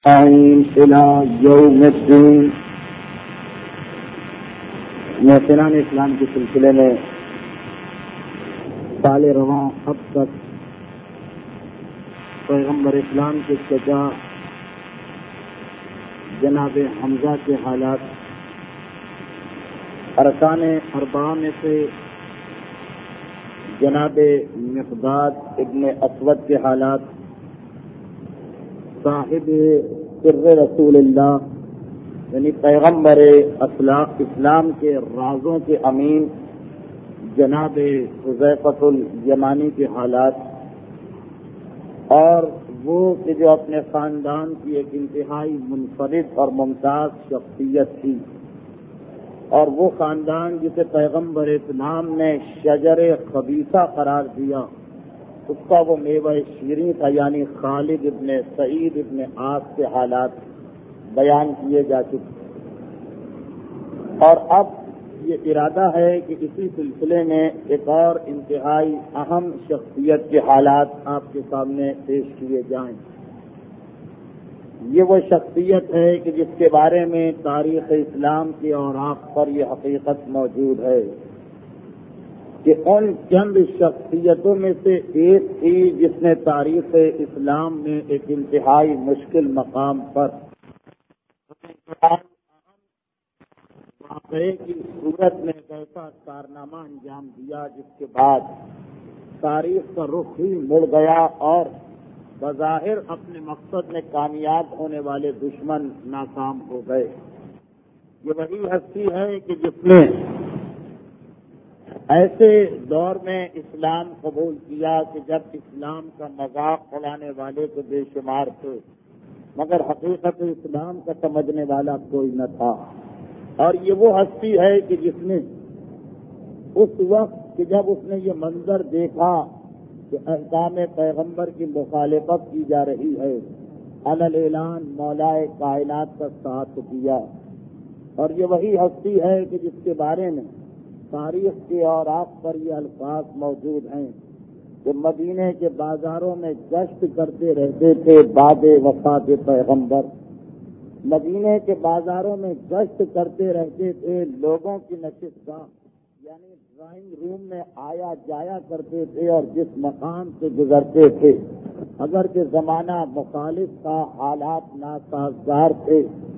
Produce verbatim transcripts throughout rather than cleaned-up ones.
إلى يوم الدين محسنان اسلام کے سلسلے میں سال رواں اب تک پیغمبر اسلام کے چچا جناب حمزہ کے حالات، ارکان اربعہ میں سے جناب مقداد ابن اسود کے حالات، صاحب سر رسول اللہ یعنی پیغمبر اسلام کے رازوں کے امین جناب حذیفہ الیمانی کے حالات، اور وہ کہ جو اپنے خاندان کی ایک انتہائی منفرد اور ممتاز شخصیت تھی، اور وہ خاندان جسے پیغمبر اسلام نے شجر خبیثہ قرار دیا، اس کا وہ میوہ شیریں تھا، یعنی خالد ابن سعید ابن عاص کے حالات بیان کیے جا چکے، اور اب یہ ارادہ ہے کہ اسی سلسلے میں ایک اور انتہائی اہم شخصیت کے حالات آپ کے سامنے پیش کیے جائیں۔ یہ وہ شخصیت ہے کہ جس کے بارے میں تاریخ اسلام کے اوراق پر یہ حقیقت موجود ہے کہ ان چند شخصیتوں میں سے ایک تھی جس نے تاریخ اسلام میں ایک انتہائی مشکل مقام پر واقعے کی صورت میں ایک ایسا کارنامہ انجام دیا جس کے بعد تاریخ کا رخ ہی مڑ گیا، اور بظاہر اپنے مقصد میں کامیاب ہونے والے دشمن ناکام ہو گئے۔ یہ وہی ہستی ہے کہ جس نے ایسے دور میں اسلام قبول کیا کہ جب اسلام کا مذاق اڑانے والے تو بے شمار تھے، مگر حقیقت اسلام کا سمجھنے والا کوئی نہ تھا۔ اور یہ وہ ہستی ہے کہ جس نے اس وقت کہ جب اس نے یہ منظر دیکھا کہ احکام پیغمبر کی مخالفت کی جا رہی ہے، علل اعلان مولائے کائنات کا ساتھ دیا۔ اور یہ وہی ہستی ہے کہ جس کے بارے میں تاریخ کے اوراق پر یہ الفاظ موجود ہیں کہ مدینے کے بازاروں میں گشت کرتے رہتے تھے بعد وفات پیغمبر، مدینے کے بازاروں میں گشت کرتے رہتے تھے، لوگوں کی نشستگاہ یعنی ڈرائنگ روم میں آیا جایا کرتے تھے، اور جس مقام سے گزرتے تھے اگرچہ زمانہ مخالف تھا، حالات ناسازگار تھے،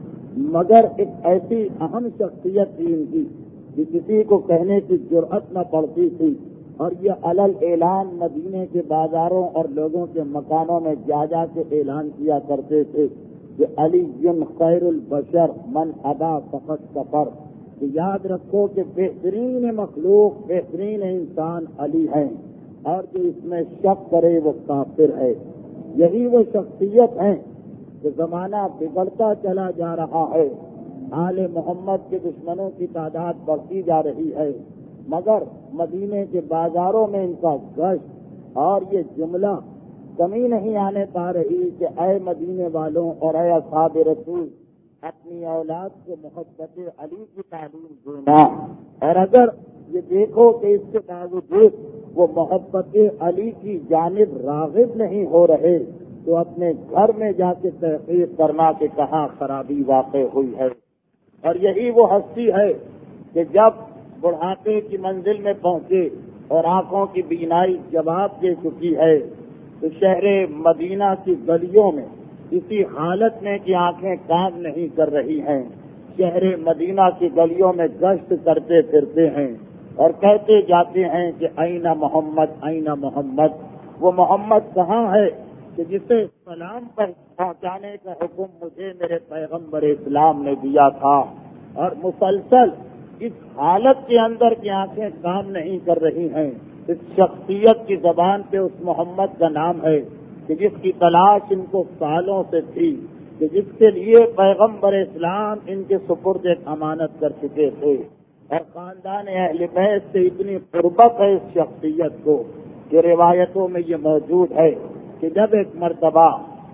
مگر ایک ایسی اہم شخصیت تھی ان کی کہ کسی کو کہنے کی جرأت نہ پڑتی تھی، اور یہ علل اعلان مدینے کے بازاروں اور لوگوں کے مکانوں میں جا جا کے اعلان کیا کرتے تھے کہ علی خیر البشر من ابا فقط کفر، کہ یاد رکھو کہ بہترین مخلوق بہترین انسان علی ہیں، اور جو اس میں شک کرے وہ کافر ہے۔ یہی وہ شخصیت ہیں کہ زمانہ بگڑتا چلا جا رہا ہے، آل محمد کے دشمنوں کی تعداد بڑھتی جا رہی ہے، مگر مدینے کے بازاروں میں ان کا گشت اور یہ جملہ کمی نہیں آنے پا رہی کہ اے مدینے والوں اور اے اصحاب رسول، اپنی اولاد کو محبت علی کی تعلیم دینا، اور اگر یہ دیکھو کہ اس کے باوجود وہ محبت علی کی جانب راغب نہیں ہو رہے تو اپنے گھر میں جا کے تحقیق کرنا کہ کہاں خرابی واقع ہوئی ہے۔ اور یہی وہ ہستی ہے کہ جب بڑھاپے کی منزل میں پہنچے اور آنکھوں کی بینائی جواب دے چکی ہے تو شہر مدینہ کی گلیوں میں اسی حالت میں کہ آنکھیں کام نہیں کر رہی ہیں، شہر مدینہ کی گلیوں میں گشت کرتے پھرتے ہیں اور کہتے جاتے ہیں کہ اینا محمد اینا محمد، وہ محمد کہاں ہے کہ جسے سلام پر پہنچانے کا حکم مجھے میرے پیغمبر اسلام نے دیا تھا۔ اور مسلسل اس حالت کے اندر کی آنکھیں کام نہیں کر رہی ہیں، اس شخصیت کی زبان پہ اس محمد کا نام ہے کہ جس کی تلاش ان کو سالوں سے تھی، کہ جس کے لیے پیغمبر اسلام ان کے سپرد ایک امانت کر چکے تھے، اور خاندان اہل بیت سے اتنی قربت ہے اس شخصیت کو کہ روایتوں میں یہ موجود ہے کہ جب ایک مرتبہ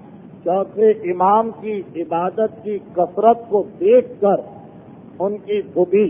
چوتھے امام کی عبادت کی کثرت کو دیکھ کر ان کی خوبی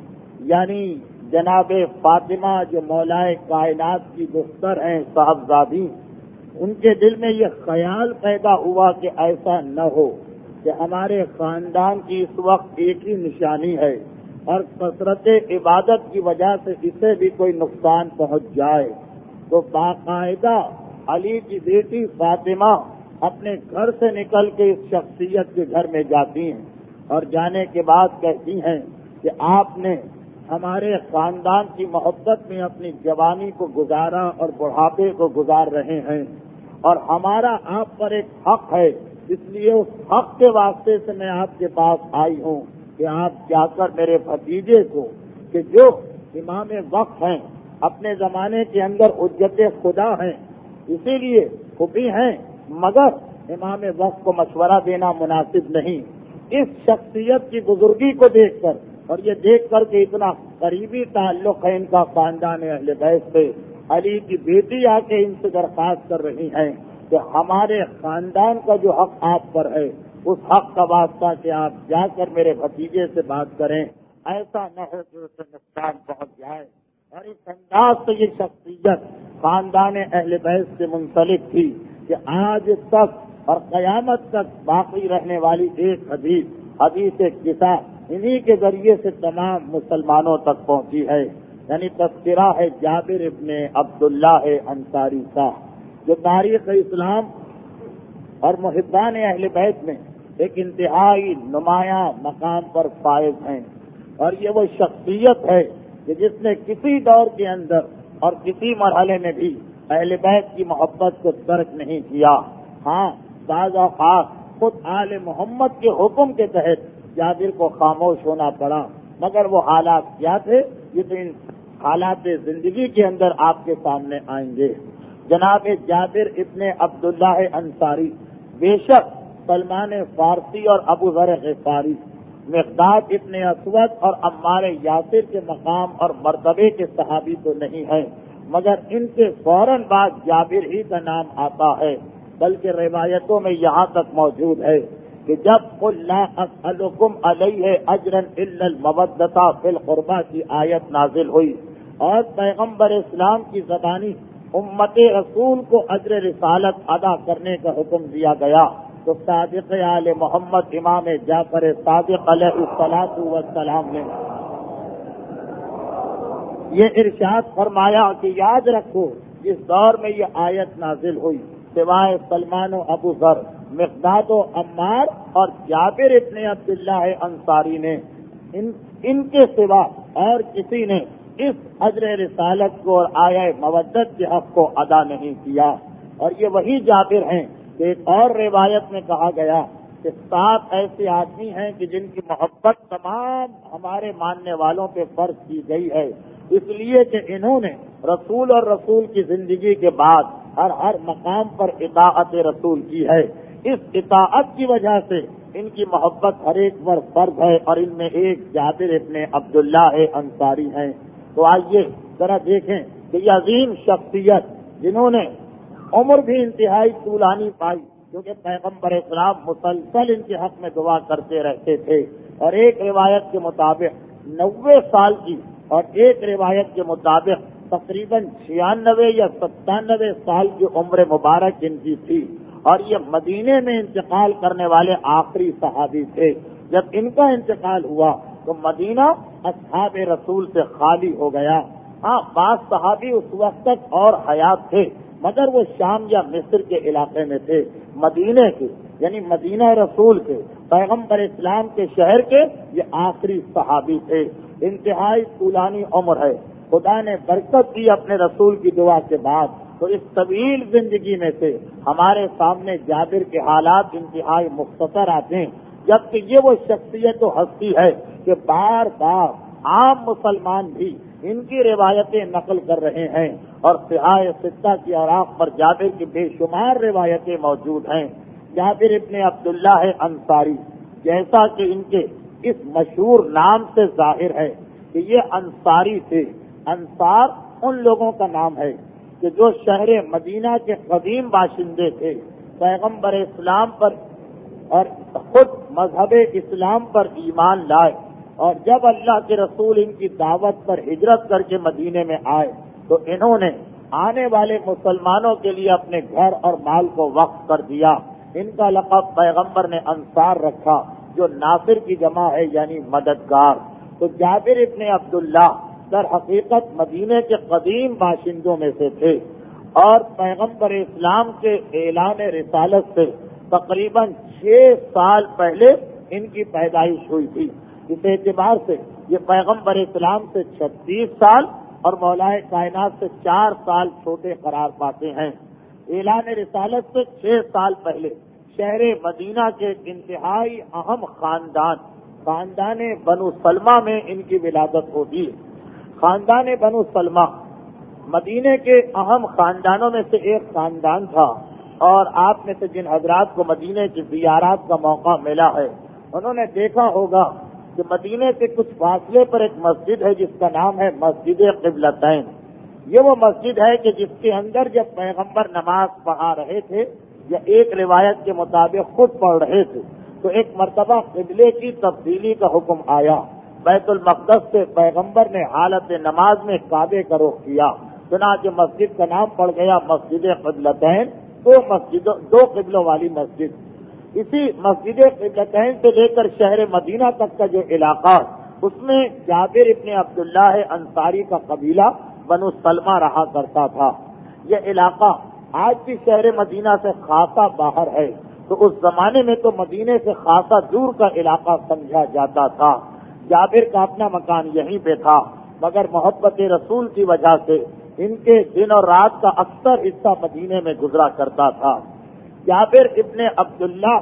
یعنی جناب فاطمہ جو مولائے کائنات کی دختر ہیں صاحبزادی، ان کے دل میں یہ خیال پیدا ہوا کہ ایسا نہ ہو کہ ہمارے خاندان کی اس وقت ایک ہی نشانی ہے اور کثرت عبادت کی وجہ سے اسے بھی کوئی نقصان پہنچ جائے تو باقاعدہ علی کی بیٹی فاطمہ اپنے گھر سے نکل کے اس شخصیت کے گھر میں جاتی ہیں اور جانے کے بعد کہتی ہیں کہ آپ نے ہمارے خاندان کی محبت میں اپنی جوانی کو گزارا اور بڑھاپے کو گزار رہے ہیں اور ہمارا آپ پر ایک حق ہے، اس لیے اس حق کے واسطے سے میں آپ کے پاس آئی ہوں کہ آپ جا کر میرے بھتیجے کو، کہ جو امام وقت ہیں، اپنے زمانے کے اندر حجت خدا ہیں، اسی لیے خفی ہیں، مگر امام وقت کو مشورہ دینا مناسب نہیں۔ اس شخصیت کی بزرگی کو دیکھ کر اور یہ دیکھ کر کہ اتنا قریبی تعلق ہے ان کا خاندان اہل بیت سے، علی کی بیٹی آ کے ان سے درخواست کر رہی ہیں کہ ہمارے خاندان کا جو حق آپ پر ہے اس حق کا واسطہ کہ آپ جا کر میرے بھتیجے سے بات کریں، ایسا نہ ہو کہ اسے نقصان پہنچ جائے۔ اور اس انداز سے یہ شخصیت خاندان اہل بیت سے منسلک تھی کہ آج تک اور قیامت تک باقی رہنے والی ایک حدیث حدیث قصہ انہی کے ذریعے سے تمام مسلمانوں تک پہنچی ہے، یعنی تذکرہ ہے جابر ابن عبداللہ انصاری کا، جو تاریخ اسلام اور محبان اہل بیت میں ایک انتہائی نمایاں مقام پر فائز ہیں۔ اور یہ وہ شخصیت ہے کہ جس نے کسی دور کے اندر اور کسی مرحلے میں بھی اہل بیت کی محبت کو ترک نہیں کیا۔ ہاں، بعض اوقات خود آل محمد کے حکم کے تحت جابر کو خاموش ہونا پڑا، مگر وہ حالات کیا تھے یہ تو ان حالات زندگی کے اندر آپ کے سامنے آئیں گے۔ جناب جابر ابن عبداللہ انصاری بے شک سلمان فارسی اور ابو ذر غفاری، مقداد ابن اسود اور عمار یاسر کے مقام اور مرتبے کے صحابی تو نہیں ہیں، مگر ان کے فوراً بعد جابر ہی کا نام آتا ہے، بلکہ روایتوں میں یہاں تک موجود ہے کہ جب قل لا اسألکم علیہ اجرا الا المودۃ فی القربى کی آیت نازل ہوئی اور پیغمبر اسلام کی زبانی امت رسول کو اجر رسالت ادا کرنے کا حکم دیا گیا تو صادق آل محمد امام جعفر صادق علیہ الصلاۃ والسلام نے یہ ارشاد فرمایا کہ یاد رکھو جس دور میں یہ آیت نازل ہوئی سوائے سلمان و ابو ذر، مقداد و عمار اور جابر ابن عبداللہ انصاری نے ان, ان کے سوا اور کسی نے اس اجر رسالت کو اور آیہ مودت کے حق کو ادا نہیں کیا۔ اور یہ وہی جابر ہیں کہ ایک اور روایت میں کہا گیا کہ سات ایسے آدمی ہیں کہ جن کی محبت تمام ہمارے ماننے والوں پہ فرض کی گئی ہے، اس لیے کہ انہوں نے رسول اور رسول کی زندگی کے بعد ہر ہر مقام پر اطاعت رسول کی ہے۔ اس اطاعت کی وجہ سے ان کی محبت ہر ایک پر فرض ہے اور ان میں ایک جابر ابن عبداللہ انصاری ہیں۔ تو آئیے ذرا دیکھیں کہ یہ عظیم شخصیت جنہوں نے عمر بھی انتہائی طولانی پائی، کیونکہ پیغمبر اسلام مسلسل ان کے حق میں دعا کرتے رہتے تھے، اور ایک روایت کے مطابق نوے سال کی اور ایک روایت کے مطابق تقریباً چھیانوے یا ستانوے سال کی عمر مبارک ان کی تھی، اور یہ مدینے میں انتقال کرنے والے آخری صحابی تھے۔ جب ان کا انتقال ہوا تو مدینہ اصحاب رسول سے خالی ہو گیا۔ ہاں، بعض صحابی اس وقت تک اور حیات تھے، مگر وہ شام یا مصر کے علاقے میں تھے۔ مدینے کے یعنی مدینہ رسول کے پیغمبر اسلام کے شہر کے یہ آخری صحابی تھے۔ انتہائی طولانی عمر ہے، خدا نے برکت دی اپنے رسول کی دعا کے بعد، تو اس طویل زندگی میں سے ہمارے سامنے جابر کے حالات انتہائی مختصر آتے ہیں، جبکہ یہ وہ شخصیت و ہستی ہے کہ بار بار عام مسلمان بھی ان کی روایتیں نقل کر رہے ہیں، اور صحاح ستہ کی اوراق پر جابر کی بے شمار روایتیں موجود ہیں۔ جابر ابن عبداللہ انصاری، جیسا کہ ان کے اس مشہور نام سے ظاہر ہے کہ یہ انصاری تھے۔ انصار ان لوگوں کا نام ہے کہ جو شہر مدینہ کے قدیم باشندے تھے، پیغمبر اسلام پر اور خود مذہب اسلام پر ایمان لائے، اور جب اللہ کے رسول ان کی دعوت پر ہجرت کر کے مدینے میں آئے تو انہوں نے آنے والے مسلمانوں کے لیے اپنے گھر اور مال کو وقف کر دیا۔ ان کا لقب پیغمبر نے انصار رکھا، جو ناصر کی جمع ہے یعنی مددگار۔ تو جابر ابن عبداللہ در حقیقت مدینے کے قدیم باشندوں میں سے تھے، اور پیغمبر اسلام کے اعلان رسالت سے تقریباً چھ سال پہلے ان کی پیدائش ہوئی تھی۔ اس اعتبار سے یہ پیغمبر اسلام سے چھتیس سال اور مولا کائنات سے چار سال چھوٹے قرار پاتے ہیں۔ اعلان رسالت سے چھ سال پہلے شہر مدینہ کے انتہائی اہم خاندان خاندان بنو سلمہ میں ان کی ولادت ہوتی ہے۔ خاندان بنو سلمہ مدینے کے اہم خاندانوں میں سے ایک خاندان تھا، اور آپ میں سے جن حضرات کو مدینے کی زیارات کا موقع ملا ہے انہوں نے دیکھا ہوگا کہ مدینے سے کچھ فاصلے پر ایک مسجد ہے جس کا نام ہے مسجد قبلتین۔ یہ وہ مسجد ہے کہ جس کے اندر جب پیغمبر نماز پڑھا رہے تھے یا ایک روایت کے مطابق خود پڑھ رہے تھے تو ایک مرتبہ قبلے کی تبدیلی کا حکم آیا۔ بیت المقدس سے پیغمبر نے حالت نماز میں کعبے کا رخ کیا، چنانچہ مسجد کا نام پڑ گیا مسجد قبلتین، دو مسجدوں دو قبلوں والی مسجد۔ اسی مسجد قبلتین سے لے کر شہر مدینہ تک کا جو علاقہ، اس میں جابر ابن عبداللہ انصاری کا قبیلہ بنو سلمہ رہا کرتا تھا۔ یہ علاقہ آج بھی شہر مدینہ سے خاصا باہر ہے، تو اس زمانے میں تو مدینے سے خاصا دور کا علاقہ سمجھا جاتا تھا۔ جابر کا اپنا مکان یہیں پہ تھا، مگر محبت رسول کی وجہ سے ان کے دن اور رات کا اکثر حصہ مدینے میں گزرا کرتا تھا۔ جابر ابن عبداللہ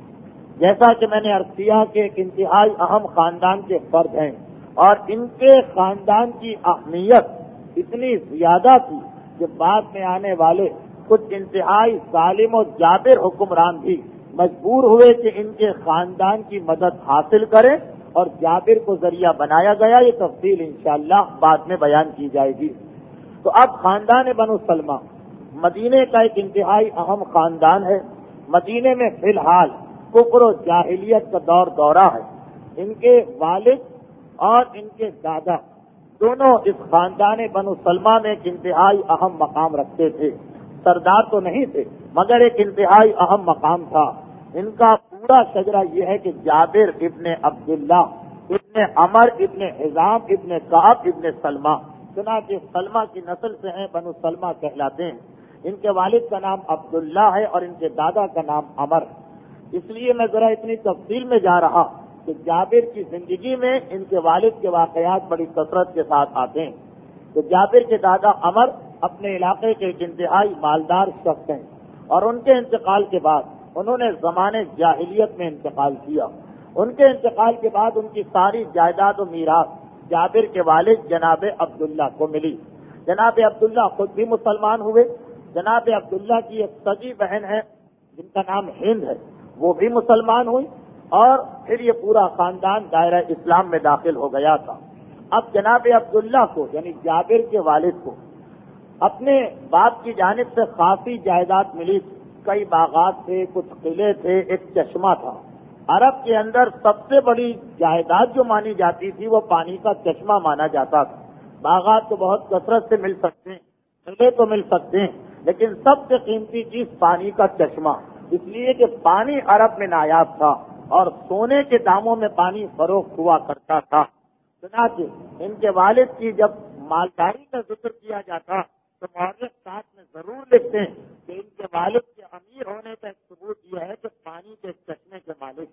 جیسا کہ میں نے عرض کیا کہ ایک انتہائی اہم خاندان کے فرد ہیں، اور ان کے خاندان کی اہمیت اتنی زیادہ تھی کہ بعد میں آنے والے کچھ انتہائی ظالم و جابر حکمران بھی مجبور ہوئے کہ ان کے خاندان کی مدد حاصل کریں، اور جابر کو ذریعہ بنایا گیا۔ یہ تفصیل انشاءاللہ بعد میں بیان کی جائے گی۔ تو اب خاندان بنو سلمہ مدینے کا ایک انتہائی اہم خاندان ہے۔ مدینے میں فی الحال کفر و جاہلیت کا دور دورہ ہے۔ ان کے والد اور ان کے دادا دونوں اس خاندان بنو سلمہ میں ایک انتہائی اہم مقام رکھتے تھے۔ سردار تو نہیں تھے مگر ایک انتہائی اہم مقام تھا۔ ان کا پورا شجرہ یہ ہے کہ جابر ابن عبداللہ ابن عمر ابن حزام ابن کعب ابن سلمہ، چنانچہ سلمہ کی نسل سے ہیں، بنو سلمہ کہلاتے ہیں۔ ان کے والد کا نام عبداللہ ہے اور ان کے دادا کا نام عمر۔ اس لیے میں ذرا اتنی تفصیل میں جا رہا کہ جابر کی زندگی میں ان کے والد کے واقعات بڑی کثرت کے ساتھ آتے ہیں۔ تو جابر کے دادا عمر اپنے علاقے کے ایک انتہائی مالدار شخص ہیں، اور ان کے انتقال کے بعد انہوں نے زمانے جاہلیت میں انتقال کیا۔ ان کے انتقال کے بعد ان کی ساری جائیداد و میراث جابر کے والد جناب عبداللہ کو ملی۔ جناب عبداللہ خود بھی مسلمان ہوئے۔ جناب عبداللہ کی ایک سگی بہن ہے جن کا نام ہند ہے، وہ بھی مسلمان ہوئی، اور پھر یہ پورا خاندان دائرہ اسلام میں داخل ہو گیا تھا۔ اب جناب عبداللہ کو یعنی جابر کے والد کو اپنے باپ کی جانب سے خاصی جائیداد ملی تھی۔ کئی باغات تھے، کچھ قلعے تھے، ایک چشمہ تھا۔ عرب کے اندر سب سے بڑی جائیداد جو مانی جاتی تھی وہ پانی کا چشمہ مانا جاتا تھا۔ باغات تو بہت کثرت سے مل سکتے ہیں، قلعے تو مل سکتے ہیں، لیکن سب سے قیمتی چیز پانی کا چشمہ، اس لیے کہ پانی عرب میں نایاب تھا اور سونے کے داموں میں پانی فروخت ہوا کرتا تھا۔ چنانچہ ان کے والد کی جب مالداری کا ذکر کیا جاتا تو مورخ ساتھ میں ضرور لکھتے ہیں کہ ان کے والد کے امیر ہونے کا ایک ثبوت یہ ہے کہ پانی کے چشمے کے مالک،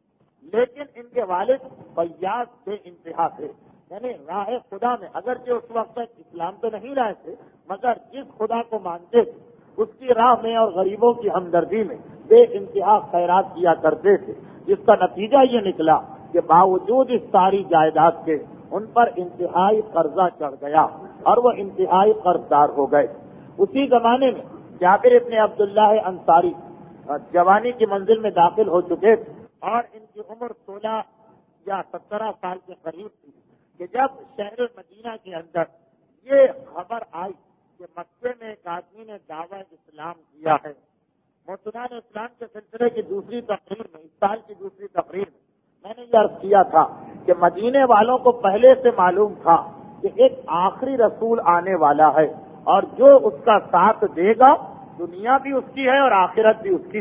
لیکن ان کے والد فیاض بے انتہا تھے، یعنی راہ خدا میں، اگرچہ اس وقت تک اسلام تو نہیں لائے تھے مگر جس خدا کو مانتے تھے اس کی راہ میں اور غریبوں کی ہمدردی میں بے انتہا خیرات کیا کرتے تھے، جس کا نتیجہ یہ نکلا کہ باوجود اس ساری جائیداد کے ان پر انتہائی قرضہ چڑھ گیا اور وہ انتہائی قرض دار ہو گئے۔ اسی زمانے میں جابر ابن عبداللہ انصاری جوانی کی منزل میں داخل ہو چکے تھے، اور ان کی عمر سولہ یا سترہ سال کے قریب تھی کہ جب شہر مدینہ کے اندر یہ خبر آئی کہ مکے میں ایک آدمی نے دعویٰ اسلام کیا ہے۔ محسنان اسلام کے سلسلے کی دوسری تقریر میں، اس سال کی دوسری تقریر میں میں نے یہ عرض کیا تھا کہ مدینے والوں کو پہلے سے معلوم تھا کہ ایک آخری رسول آنے والا ہے، اور جو اس کا ساتھ دے گا دنیا بھی اس کی ہے اور آخرت بھی اس کی۔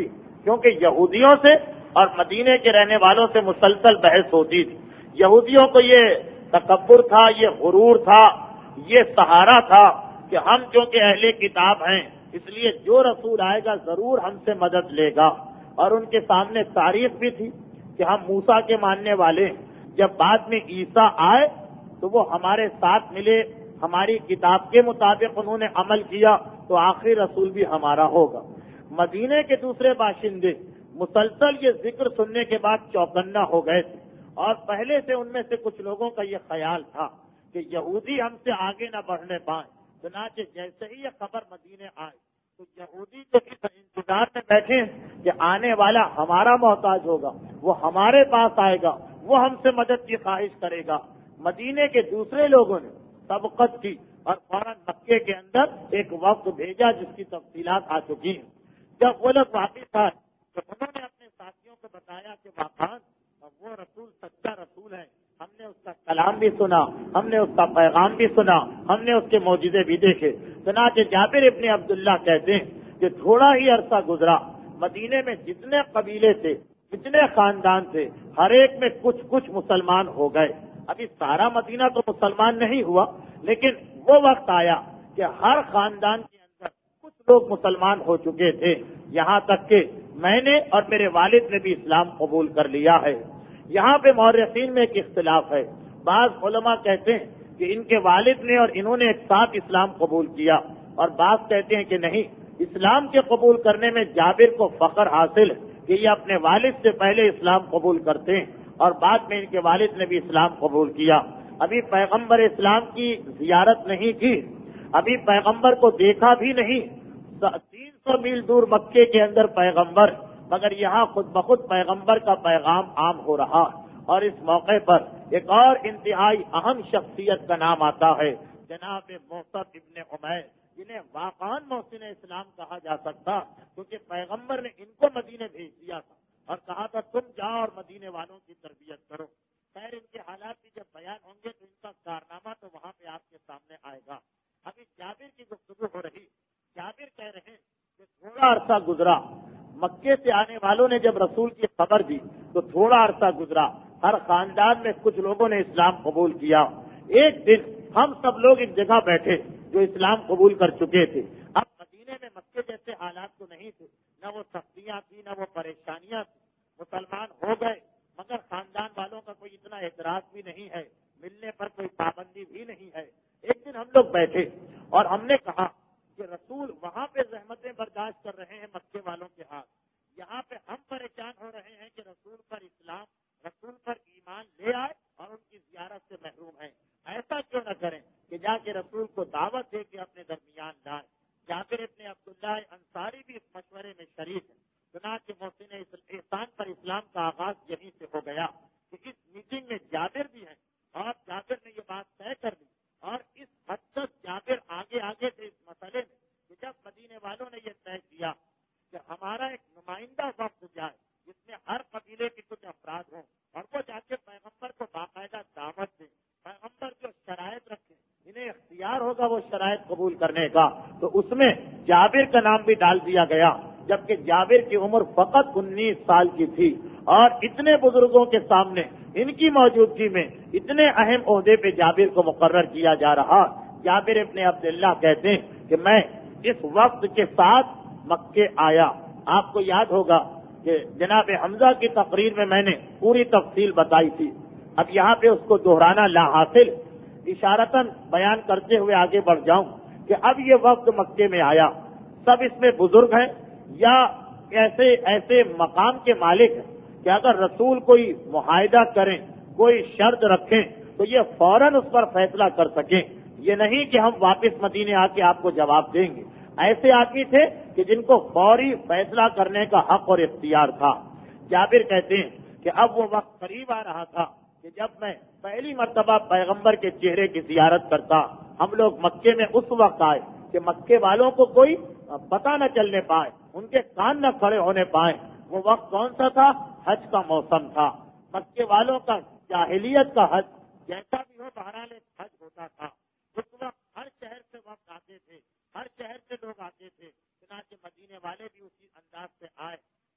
کیونکہ یہودیوں سے اور مدینے کے رہنے والوں سے مسلسل بحث ہوتی تھی۔ یہودیوں کو یہ تکبر تھا، یہ غرور تھا، یہ سہارا تھا کہ ہم چونکہ اہل کتاب ہیں اس لیے جو رسول آئے گا ضرور ہم سے مدد لے گا، اور ان کے سامنے تعریف بھی تھی کہ ہم موسیٰ کے ماننے والے ہیں، جب بعد میں عیسیٰ آئے تو وہ ہمارے ساتھ ملے، ہماری کتاب کے مطابق انہوں نے عمل کیا تو آخری رسول بھی ہمارا ہوگا۔ مدینے کے دوسرے باشندے مسلسل یہ ذکر سننے کے بعد چوکنا ہو گئے تھے، اور پہلے سے ان میں سے کچھ لوگوں کا یہ خیال تھا کہ یہودی ہم سے آگے نہ بڑھنے پائیں، چنانچہ جیسے ہی یہ خبر مدینے آئے تو یہودی تو اس انتظار میں بیٹھے کہ آنے والا ہمارا محتاج ہوگا، وہ ہمارے پاس آئے گا، وہ ہم سے مدد کی خواہش کرے گا۔ مدینے کے دوسرے لوگوں نے سبقت کی اور فوراً مکے کے اندر ایک وفد بھیجا جس کی تفصیلات آ چکی ہیں۔ جب وہ لوگ واپس آئے تو انہوں نے اپنے ساتھیوں کو بتایا کہ واقعات وہ رسول سچا رسول ہے، ہم نے اس کا کلام بھی سنا، ہم نے اس کا پیغام بھی سنا، ہم نے اس کے معجزے بھی دیکھے۔ چنانچہ جابر ابن عبداللہ کہتے ہیں کہ تھوڑا ہی عرصہ گزرا، مدینے میں جتنے قبیلے تھے، جتنے خاندان تھے، ہر ایک میں کچھ کچھ مسلمان ہو گئے۔ ابھی سارا مدینہ تو مسلمان نہیں ہوا، لیکن وہ وقت آیا کہ ہر خاندان کے اندر کچھ لوگ مسلمان ہو چکے تھے، یہاں تک کہ میں نے اور میرے والد نے بھی اسلام قبول کر لیا ہے۔ یہاں پہ مورخین میں ایک اختلاف ہے، بعض علماء کہتے ہیں کہ ان کے والد نے اور انہوں نے ایک ساتھ اسلام قبول کیا، اور بعض کہتے ہیں کہ نہیں، اسلام کے قبول کرنے میں جابر کو فخر حاصل ہے کہ یہ اپنے والد سے پہلے اسلام قبول کرتے ہیں، اور بعد میں ان کے والد نے بھی اسلام قبول کیا۔ ابھی پیغمبر اسلام کی زیارت نہیں کی، ابھی پیغمبر کو دیکھا بھی نہیں، تین سو میل دور مکے کے اندر پیغمبر، مگر یہاں خود بخود پیغمبر کا پیغام عام ہو رہا، اور اس موقع پر ایک اور انتہائی اہم شخصیت کا نام آتا ہے، جناب مصعب ابن عمیر، جنہیں واقعاً محسن اسلام کہا جا سکتا، کیونکہ پیغمبر نے ان کو مدینے بھیج دیا تھا اور کہا تھا تم جاؤ اور مدینے والوں کی تربیت کرو۔ خیر ان کے حالات بھی جب بیان ہوں گے تو ان کا کارنامہ تو وہاں پہ آپ کے سامنے آئے گا۔ ابھی جابر کی گفتگو ہو رہی، جابر کہہ رہے ہیں کہ تھوڑا عرصہ گزرا، مکے سے آنے والوں نے جب رسول کی خبر دی تو تھوڑا عرصہ گزرا، ہر خاندان میں کچھ لوگوں نے اسلام قبول کیا۔ ایک دن ہم سب لوگ ایک جگہ بیٹھے جو اسلام قبول کر چکے تھے۔ اب مدینے میں مکے جیسے حالات تو نہیں تھے، نہ وہ سختیاں تھیں نہ وہ پریشانیاں تھیں، مسلمان ہو گئے، مگر خاندان والوں کا کوئی اتنا اعتراض بھی نہیں ہے، ملنے پر کوئی پابندی بھی نہیں ہے۔ ایک دن ہم لوگ بیٹھے اور ہم نے کہا کہ رسول وہاں پہ زحمتیں برداشت کر رہے ہیں مکے والوں کے ہاتھ، یہاں پہ ہم پریشان ہو رہے ہیں کہ رسول پر اسلام، رسول پر ایمان لے آئے اور ان کی زیارت سے محروم ہیں۔ ایسا کیوں نہ کریں کہ جا کے رسول کو دعوت دے کے اپنے درمیان لائیں۔ جابر ابن عبداللہ انصاری بھی اس مشورے میں شریک ہے۔ چنانچہ محسن احسان پر اسلام کا آغاز یہیں سے ہو گیا کہ اس میٹنگ میں جابر بھی ہیں، اور جابر نے یہ بات طے کر دی، اور اس حد تک جابر آگے آگے تھے اس مسئلے میں کہ جب مدینے والوں نے یہ طے کیا کہ ہمارا ایک نمائندہ وقت جائے جس میں ہر قبیلے کے کچھ افراد ہوں، اور وہ جا کے پیغمبر کو باقاعدہ دعوت دیں، پیغمبر جو شرائط رکھیں، انہیں اختیار ہوگا وہ شرائط قبول کرنے کا، تو اس میں جابر کا نام بھی ڈال دیا گیا، جبکہ جابر کی عمر فقط انیس سال کی تھی، اور اتنے بزرگوں کے سامنے ان کی موجودگی میں اتنے اہم عہدے پہ جابر کو مقرر کیا جا رہا۔ جابر ابن عبداللہ کہتے ہیں کہ میں اس وقت کے ساتھ مکے آیا۔ آپ کو یاد ہوگا کہ جناب حمزہ کی تقریر میں میں نے پوری تفصیل بتائی تھی، اب یہاں پہ اس کو دہرانا لا حاصل، اشارتاً بیان کرتے ہوئے آگے بڑھ جاؤں کہ اب یہ وقت مکے میں آیا، سب اس میں بزرگ ہیں یا ایسے ایسے مقام کے مالک ہیں کہ اگر رسول کوئی معاہدہ کریں، کوئی شرط رکھیں تو یہ فوراً اس پر فیصلہ کر سکیں، یہ نہیں کہ ہم واپس مدینے آ کے آپ کو جواب دیں گے۔ ایسے آدمی تھے کہ جن کو فوری فیصلہ کرنے کا حق اور اختیار تھا۔ جابر کہتے ہیں کہ اب وہ وقت قریب آ رہا تھا کہ جب میں پہلی مرتبہ پیغمبر کے چہرے کی زیارت کرتا۔ ہم لوگ مکے میں اس وقت آئے کہ مکے والوں کو کوئی پتہ نہ چلنے پائے، ان کے کان نہ کھڑے ہونے پائے۔ وہ وقت کون سا تھا؟ حج کا موسم تھا، مکے والوں کا جاہلیت کا حج، جیسا بھی ہو بہرحال ایک حج ہوتا تھا۔ اس وقت ہر شہر سے وقت آتے تھے، ہر شہر سے لوگ آتے تھے، چنانچہ مدینے والے بھی اسی انداز سے آئے۔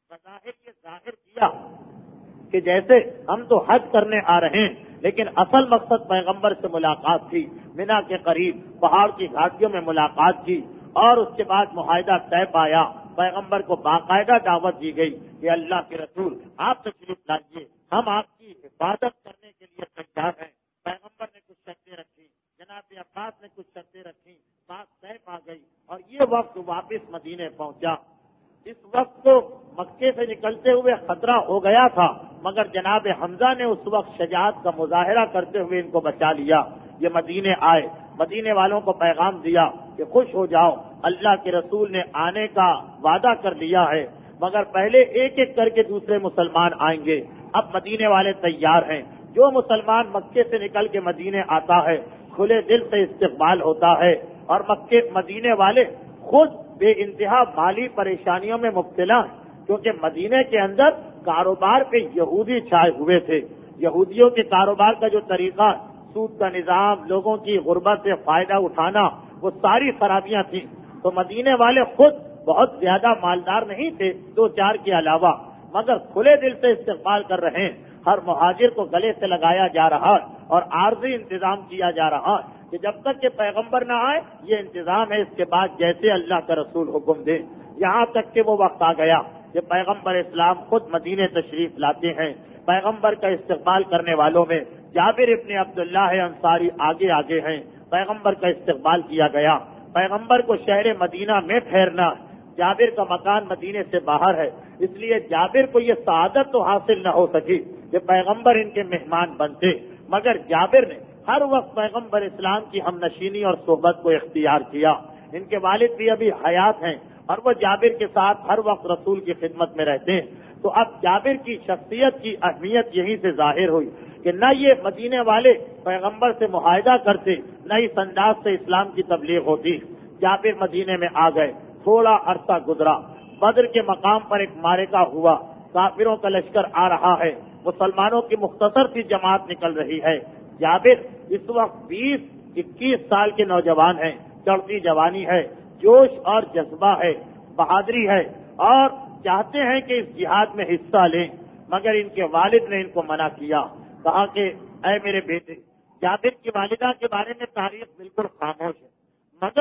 بظاہر یہ ظاہر کیا کہ جیسے ہم تو حج کرنے آ رہے ہیں، لیکن اصل مقصد پیغمبر سے ملاقات تھی، مینا کے قریب پہاڑ کی گھاٹیوں میں ملاقات کی، اور اس کے بعد معاہدہ طے پایا۔ پیغمبر کو باقاعدہ دعوت دی گئی کہ اللہ کے رسول آپ تشریف لائیے، ہم آپ کی حفاظت کرنے کے لیے تیار ہیں۔ پیغمبر نے کچھ شرطیں رکھی، جناب عباس نے کچھ شرطیں رکھی، بات طے پا گئی، اور یہ وقت واپس مدینے پہنچا۔ اس وقت کو مکے سے نکلتے ہوئے خطرہ ہو گیا تھا، مگر جناب حمزہ نے اس وقت شجاعت کا مظاہرہ کرتے ہوئے ان کو بچا لیا۔ یہ مدینے آئے، مدینے والوں کو پیغام دیا کہ خوش ہو جاؤ، اللہ کے رسول نے آنے کا وعدہ کر لیا ہے، مگر پہلے ایک ایک کر کے دوسرے مسلمان آئیں گے۔ اب مدینے والے تیار ہیں، جو مسلمان مکے سے نکل کے مدینے آتا ہے کھلے دل سے استقبال ہوتا ہے، اور مکے مدینے والے خود بے انتہا مالی پریشانیوں میں مبتلا ہیں، کیونکہ مدینے کے اندر کاروبار پہ یہودی چھائے ہوئے تھے۔ یہودیوں کے کاروبار کا جو طریقہ، سود کا نظام، لوگوں کی غربت سے فائدہ اٹھانا، وہ ساری خرابیاں تھیں۔ تو مدینے والے خود بہت زیادہ مالدار نہیں تھے، دو چار کے علاوہ، مگر کھلے دل سے استقبال کر رہے ہیں۔ ہر مہاجر کو گلے سے لگایا جا رہا ہے اور عارضی انتظام کیا جا رہا ہے کہ جب تک کہ پیغمبر نہ آئے یہ انتظام ہے، اس کے بعد جیسے اللہ کا رسول حکم دے۔ یہاں تک کہ وہ وقت آ گیا کہ پیغمبر اسلام خود مدینے تشریف لاتے ہیں۔ پیغمبر کا استقبال کرنے والوں میں جابر ابن عبداللہ انصاری آگے آگے ہیں۔ پیغمبر کا استقبال کیا گیا۔ پیغمبر کو شہر مدینہ میں ٹھہرنا، جابر کا مکان مدینے سے باہر ہے، اس لیے جابر کو یہ سعادت تو حاصل نہ ہو سکی کہ پیغمبر ان کے مہمان بنتے، مگر جابر نے ہر وقت پیغمبر اسلام کی ہم نشینی اور صحبت کو اختیار کیا۔ ان کے والد بھی ابھی حیات ہیں اور وہ جابر کے ساتھ ہر وقت رسول کی خدمت میں رہتے ہیں۔ تو اب جابر کی شخصیت کی اہمیت یہیں سے ظاہر ہوئی کہ نہ یہ مدینے والے پیغمبر سے معاہدہ کرتے، نہ اس انداز سے اسلام کی تبلیغ ہوتی۔ جابر مدینے میں آ گئے، تھوڑا عرصہ گزرا، بدر کے مقام پر ایک معرکہ ہوا، کافروں کا لشکر آ رہا ہے، مسلمانوں کی مختصر سی جماعت نکل رہی ہے۔ جابر اس وقت بیس اکیس سال کے نوجوان ہیں، چڑھتی جوانی ہے، جوش اور جذبہ ہے، بہادری ہے، اور چاہتے ہیں کہ اس جہاد میں حصہ لیں، مگر ان کے والد نے ان کو منع کیا، کہا کہ اے میرے بیٹے، جابر کی والدہ کے بارے میں تاریخ بالکل خاموش ہے، مگر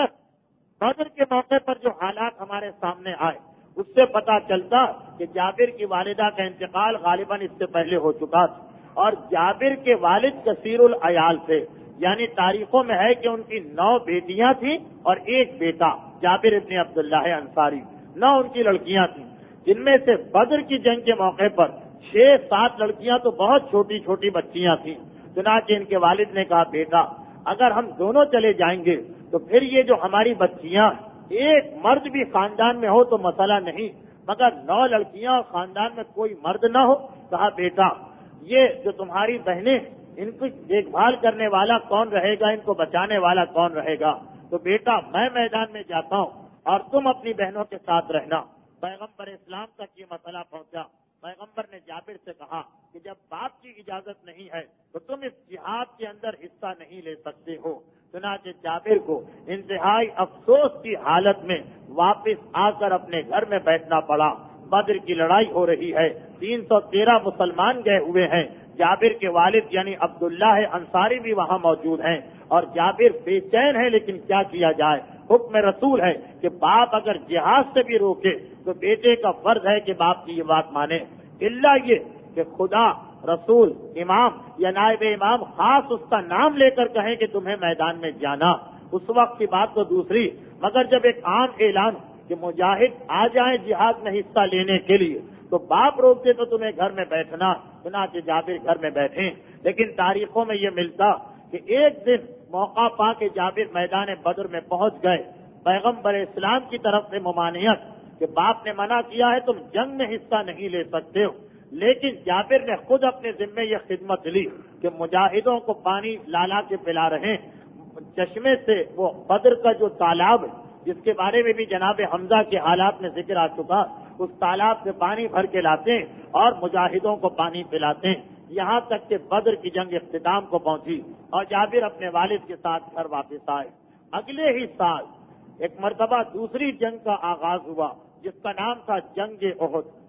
بدر کے موقع پر جو حالات ہمارے سامنے آئے اس سے پتا چلتا کہ جابر کی والدہ کا انتقال غالباً اس سے پہلے ہو چکا تھا، اور جابر کے والد کثیر العیال تھے، یعنی تاریخوں میں ہے کہ ان کی نو بیٹیاں تھیں اور ایک بیٹا جابر ابن عبداللہ انصاری، نو ان کی لڑکیاں تھیں، جن میں سے بدر کی جنگ کے موقع پر چھ سات لڑکیاں تو بہت چھوٹی چھوٹی بچیاں تھیں۔ چنانچہ ان کے والد نے کہا بیٹا اگر ہم دونوں چلے جائیں گے تو پھر یہ جو ہماری بچیاں، ایک مرد بھی خاندان میں ہو تو مسئلہ نہیں، مگر نو لڑکیاں اور خاندان میں کوئی مرد نہ ہو، کہا بیٹا یہ جو تمہاری بہنیں، ان کی دیکھ بھال کرنے والا کون رہے گا، ان کو بچانے والا کون رہے گا؟ تو بیٹا میں میدان میں جاتا ہوں اور تم اپنی بہنوں کے ساتھ رہنا۔ پیغمبر اسلام تک یہ مسئلہ پہنچا۔ پیغمبر نے جابر سے کہا کہ جب باپ کی اجازت نہیں ہے تو تم اس جہاد کے اندر حصہ نہیں لے سکتے ہو۔ چنانچہ جابر کو انتہائی افسوس کی حالت میں واپس آ کر اپنے گھر میں بیٹھنا پڑا۔ بدر کی لڑائی ہو رہی ہے، تین سو تیرہ مسلمان گئے ہوئے ہیں، جابر کے والد یعنی عبداللہ انصاری بھی وہاں موجود ہیں، اور جابر بے چین ہے، لیکن کیا کیا جائے، حکم رسول ہے کہ باپ اگر جہاد سے بھی روکے تو بیٹے کا فرض ہے کہ باپ کی یہ بات مانے، الا یہ کہ خدا، رسول، امام یا نائب امام خاص اس کا نام لے کر کہیں کہ تمہیں میدان میں جانا، اس وقت کی بات تو دوسری، مگر جب ایک عام اعلان کہ مجاہد آ جائیں جہاد میں حصہ لینے کے لیے تو باپ روکتے تو تمہیں گھر میں بیٹھنا، چنانچہ جابر گھر میں بیٹھے۔ لیکن تاریخوں میں یہ ملتا کہ ایک دن موقع پا کے جابر میدان بدر میں پہنچ گئے، پیغمبر اسلام کی طرف سے ممانعت کہ باپ نے منع کیا ہے تم جنگ میں حصہ نہیں لے سکتے ہو، لیکن جابر نے خود اپنے ذمے یہ خدمت لی کہ مجاہدوں کو پانی لالا کے پلا رہے ہیں، چشمے سے وہ بدر کا جو تالاب جس کے بارے میں بھی جناب حمزہ کے حالات میں ذکر آ چکا، اس تالاب سے پانی بھر کے لاتے ہیں اور مجاہدوں کو پانی پلاتے ہیں، یہاں تک کہ بدر کی جنگ اختتام کو پہنچی اور جابر اپنے والد کے ساتھ گھر واپس آئے۔ اگلے ہی سال ایک مرتبہ دوسری جنگ کا آغاز ہوا جس کا نام تھا جنگ احد۔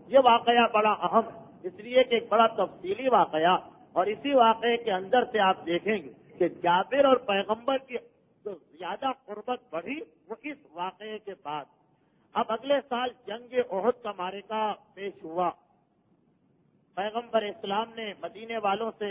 یہ واقعہ بڑا اہم ہے، اس لیے کہ ایک بڑا تفصیلی واقعہ، اور اسی واقعے کے اندر سے آپ دیکھیں گے کہ جابر اور پیغمبر کی جو زیادہ قربت بڑھی وہ اس واقعے کے بعد۔ اب اگلے سال جنگ احد کا معرکہ پیش ہوا، پیغمبر اسلام نے مدینے والوں سے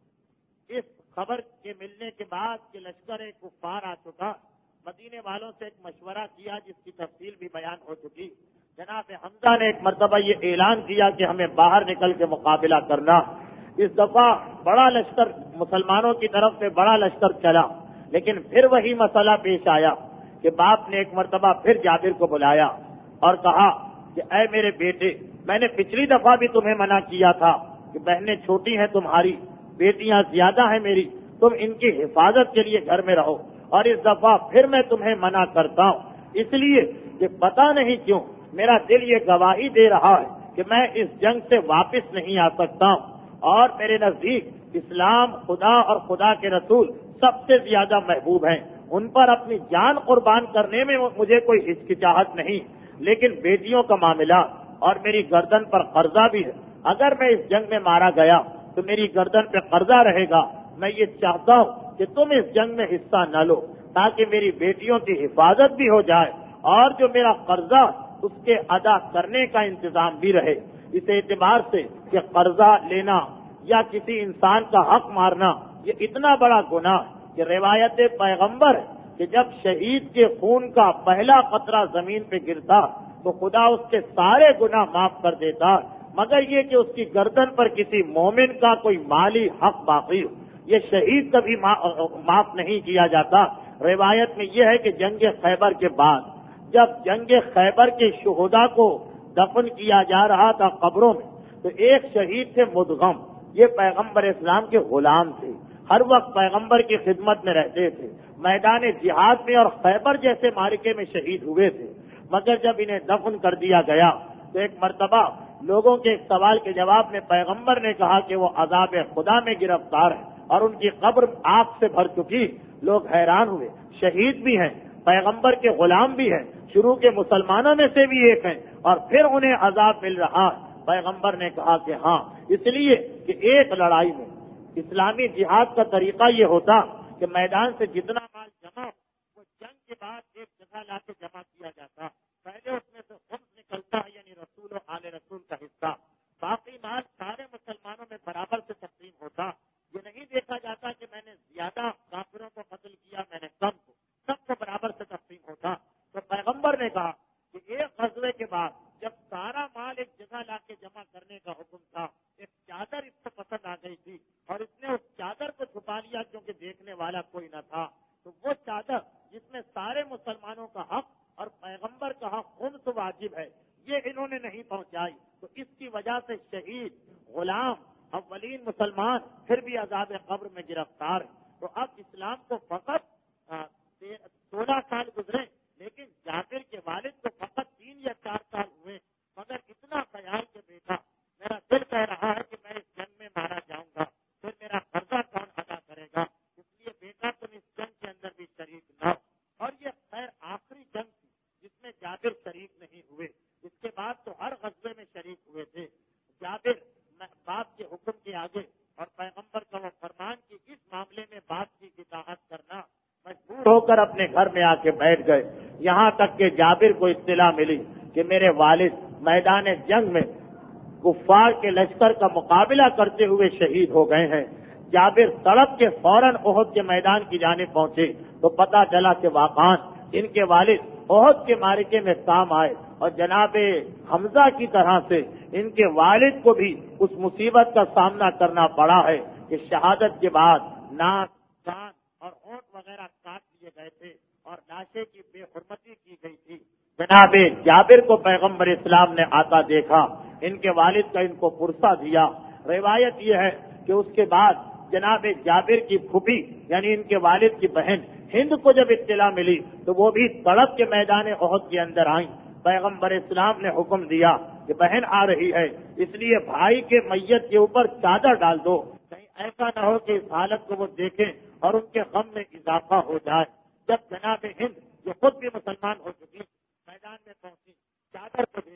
اس خبر کے ملنے کے بعد کہ لشکر کفار آ چکا، مدینے والوں سے ایک مشورہ کیا جس کی تفصیل بھی بیان ہو چکی۔ جناب حمزہ نے ایک مرتبہ یہ اعلان کیا کہ ہمیں باہر نکل کے مقابلہ کرنا۔ اس دفعہ بڑا لشکر مسلمانوں کی طرف سے بڑا لشکر چلا، لیکن پھر وہی مسئلہ پیش آیا کہ باپ نے ایک مرتبہ پھر جابر کو بلایا اور کہا کہ اے میرے بیٹے، میں نے پچھلی دفعہ بھی تمہیں منع کیا تھا کہ بہنیں چھوٹی ہیں تمہاری، بیٹیاں زیادہ ہیں میری، تم ان کی حفاظت کے لیے گھر میں رہو، اور اس دفعہ پھر میں تمہیں منع کرتا ہوں، اس لیے کہ پتہ نہیں کیوں میرا دل یہ گواہی دے رہا ہے کہ میں اس جنگ سے واپس نہیں آ سکتا ہوں، اور میرے نزدیک اسلام، خدا اور خدا کے رسول سب سے زیادہ محبوب ہیں، ان پر اپنی جان قربان کرنے میں مجھے کوئی ہچکچاہٹ نہیں، لیکن بیٹیوں کا معاملہ اور میری گردن پر قرضہ بھی ہے، اگر میں اس جنگ میں مارا گیا تو میری گردن پہ قرضہ رہے گا، میں یہ چاہتا ہوں کہ تم اس جنگ میں حصہ نہ لو تاکہ میری بیٹیوں کی حفاظت بھی ہو جائے اور جو میرا قرضہ اس کے ادا کرنے کا انتظام بھی رہے۔ اس اعتبار سے کہ قرضہ لینا یا کسی انسان کا حق مارنا یہ اتنا بڑا گناہ کہ روایت پیغمبر ہے کہ جب شہید کے خون کا پہلا قطرہ زمین پہ گرتا تو خدا اس کے سارے گناہ معاف کر دیتا، مگر یہ کہ اس کی گردن پر کسی مومن کا کوئی مالی حق باقی ہو، یہ شہید کبھی معاف نہیں کیا جاتا۔ روایت میں یہ ہے کہ جنگ خیبر کے بعد جب جنگ خیبر کے شہداء کو دفن کیا جا رہا تھا قبروں میں، تو ایک شہید تھے مدغم، یہ پیغمبر اسلام کے غلام تھے، ہر وقت پیغمبر کی خدمت میں رہتے تھے، میدان جہاد میں اور خیبر جیسے معرکے میں شہید ہوئے تھے، مگر جب انہیں دفن کر دیا گیا تو ایک مرتبہ لوگوں کے ایک سوال کے جواب میں پیغمبر نے کہا کہ وہ عذاب خدا میں گرفتار ہیں اور ان کی قبر آگ سے بھر چکی۔ لوگ حیران ہوئے، شہید بھی ہیں، پیغمبر کے غلام بھی ہیں، شروع کے مسلمانوں میں سے بھی ایک ہیں، اور پھر انہیں عذاب مل رہا۔ پیغمبر نے کہا کہ ہاں، اس لیے کہ ایک لڑائی میں اسلامی جہاد کا طریقہ یہ ہوتا کہ میدان سے جتنا مال جمع وہ جنگ کے بعد ایک جگہ لا کے جمع کیا جاتا، پہلے اس میں سے خمس نکلتا ہے، یعنی رسول و آل رسول کا حصہ، باقی مال سارے مسلمانوں میں برابر سے تقسیم ہوتا۔ یہ نہیں دیکھا جاتا کہ میں نے زیادہ کافروں کو قتل کیا، میں نے کم کو، سب کو برابر سے تقسیم ہوتا۔ تو پیغمبر نے کہا کہ ایک غزوے کے بعد جب سارا مال ایک جگہ لا کے جمع کرنے کا حکم تھا، ایک چادر اس کو پسند آ گئی تھی اور اس نے اس چادر کو چھپا لیا کیونکہ دیکھنے والا کوئی نہ تھا، تو وہ چادر جس میں سارے مسلمانوں کا حق اور پیغمبر کا حق خمس واجب ہے، یہ انہوں نے نہیں پہنچائی، تو اس کی وجہ سے شہید، غلام، اولین مسلمان پھر بھی عذاب قبر میں گرفتار ہے۔ تو اب اسلام کو فقط سولہ سال گزرے، لیکن جابر کے والد کو فقط تین یا چار سال ہوئے، مگر اتنا خیال کہ بیٹا میرا دل کہہ رہا ہے کہ میں اس جنگ میں مارا جاؤں گا، پھر میرا قرضہ کون ادا کرے گا، اس لیے بیٹا تم اس جنگ کے اندر بھی شریک نہ ہو۔ اور یہ خیر آخری جنگ تھی جس میں جابر شریک نہیں ہوئے، اس کے بعد تو ہر غزوے میں شریک ہوئے تھے۔ جابر باپ کے حکم کے آگے اور پیغمبر کا وہ فرمان کی اس معاملے میں باپ کی اطاعت کرنا مجبور ہو کر اپنے گھر میں آ کے بیٹھ گئے، یہاں تک کہ جابر کو اطلاع ملی کہ میرے والد میدان جنگ میں کفار کے لشکر کا مقابلہ کرتے ہوئے شہید ہو گئے ہیں۔ جابر تڑپ کے فوراً احد کے میدان کی جانب پہنچے تو پتہ چلا کہ واقعاً ان کے والد احد کے معرکے میں کام آئے، اور جناب حمزہ کی طرح سے ان کے والد کو بھی اس مصیبت کا سامنا کرنا پڑا ہے کہ شہادت کے بعد ناک، کان اور ہونٹ وغیرہ کاٹ لیے گئے تھے اور لاشیں کی بے حرمتی کی گئی تھی۔ جناب جابر کو پیغمبر اسلام نے آتا دیکھا، ان کے والد کا ان کو پرسہ دیا۔ روایت یہ ہے کہ اس کے بعد جناب جابر کی پھوپھی یعنی ان کے والد کی بہن ہند کو جب اطلاع ملی تو وہ بھی تڑپ کے میدان احد کے اندر آئیں۔ پیغمبر اسلام نے حکم دیا کہ بہن آ رہی ہے، اس لیے بھائی کے میت کے اوپر چادر ڈال دو، کہیں ایسا نہ ہو کہ اس حالت کو وہ دیکھیں اور ان کے غم میں اضافہ ہو جائے۔ جب جناب ہند جو خود بھی مسلمان ہو چکی میدان میں پہنچی، چادر کو دیکھا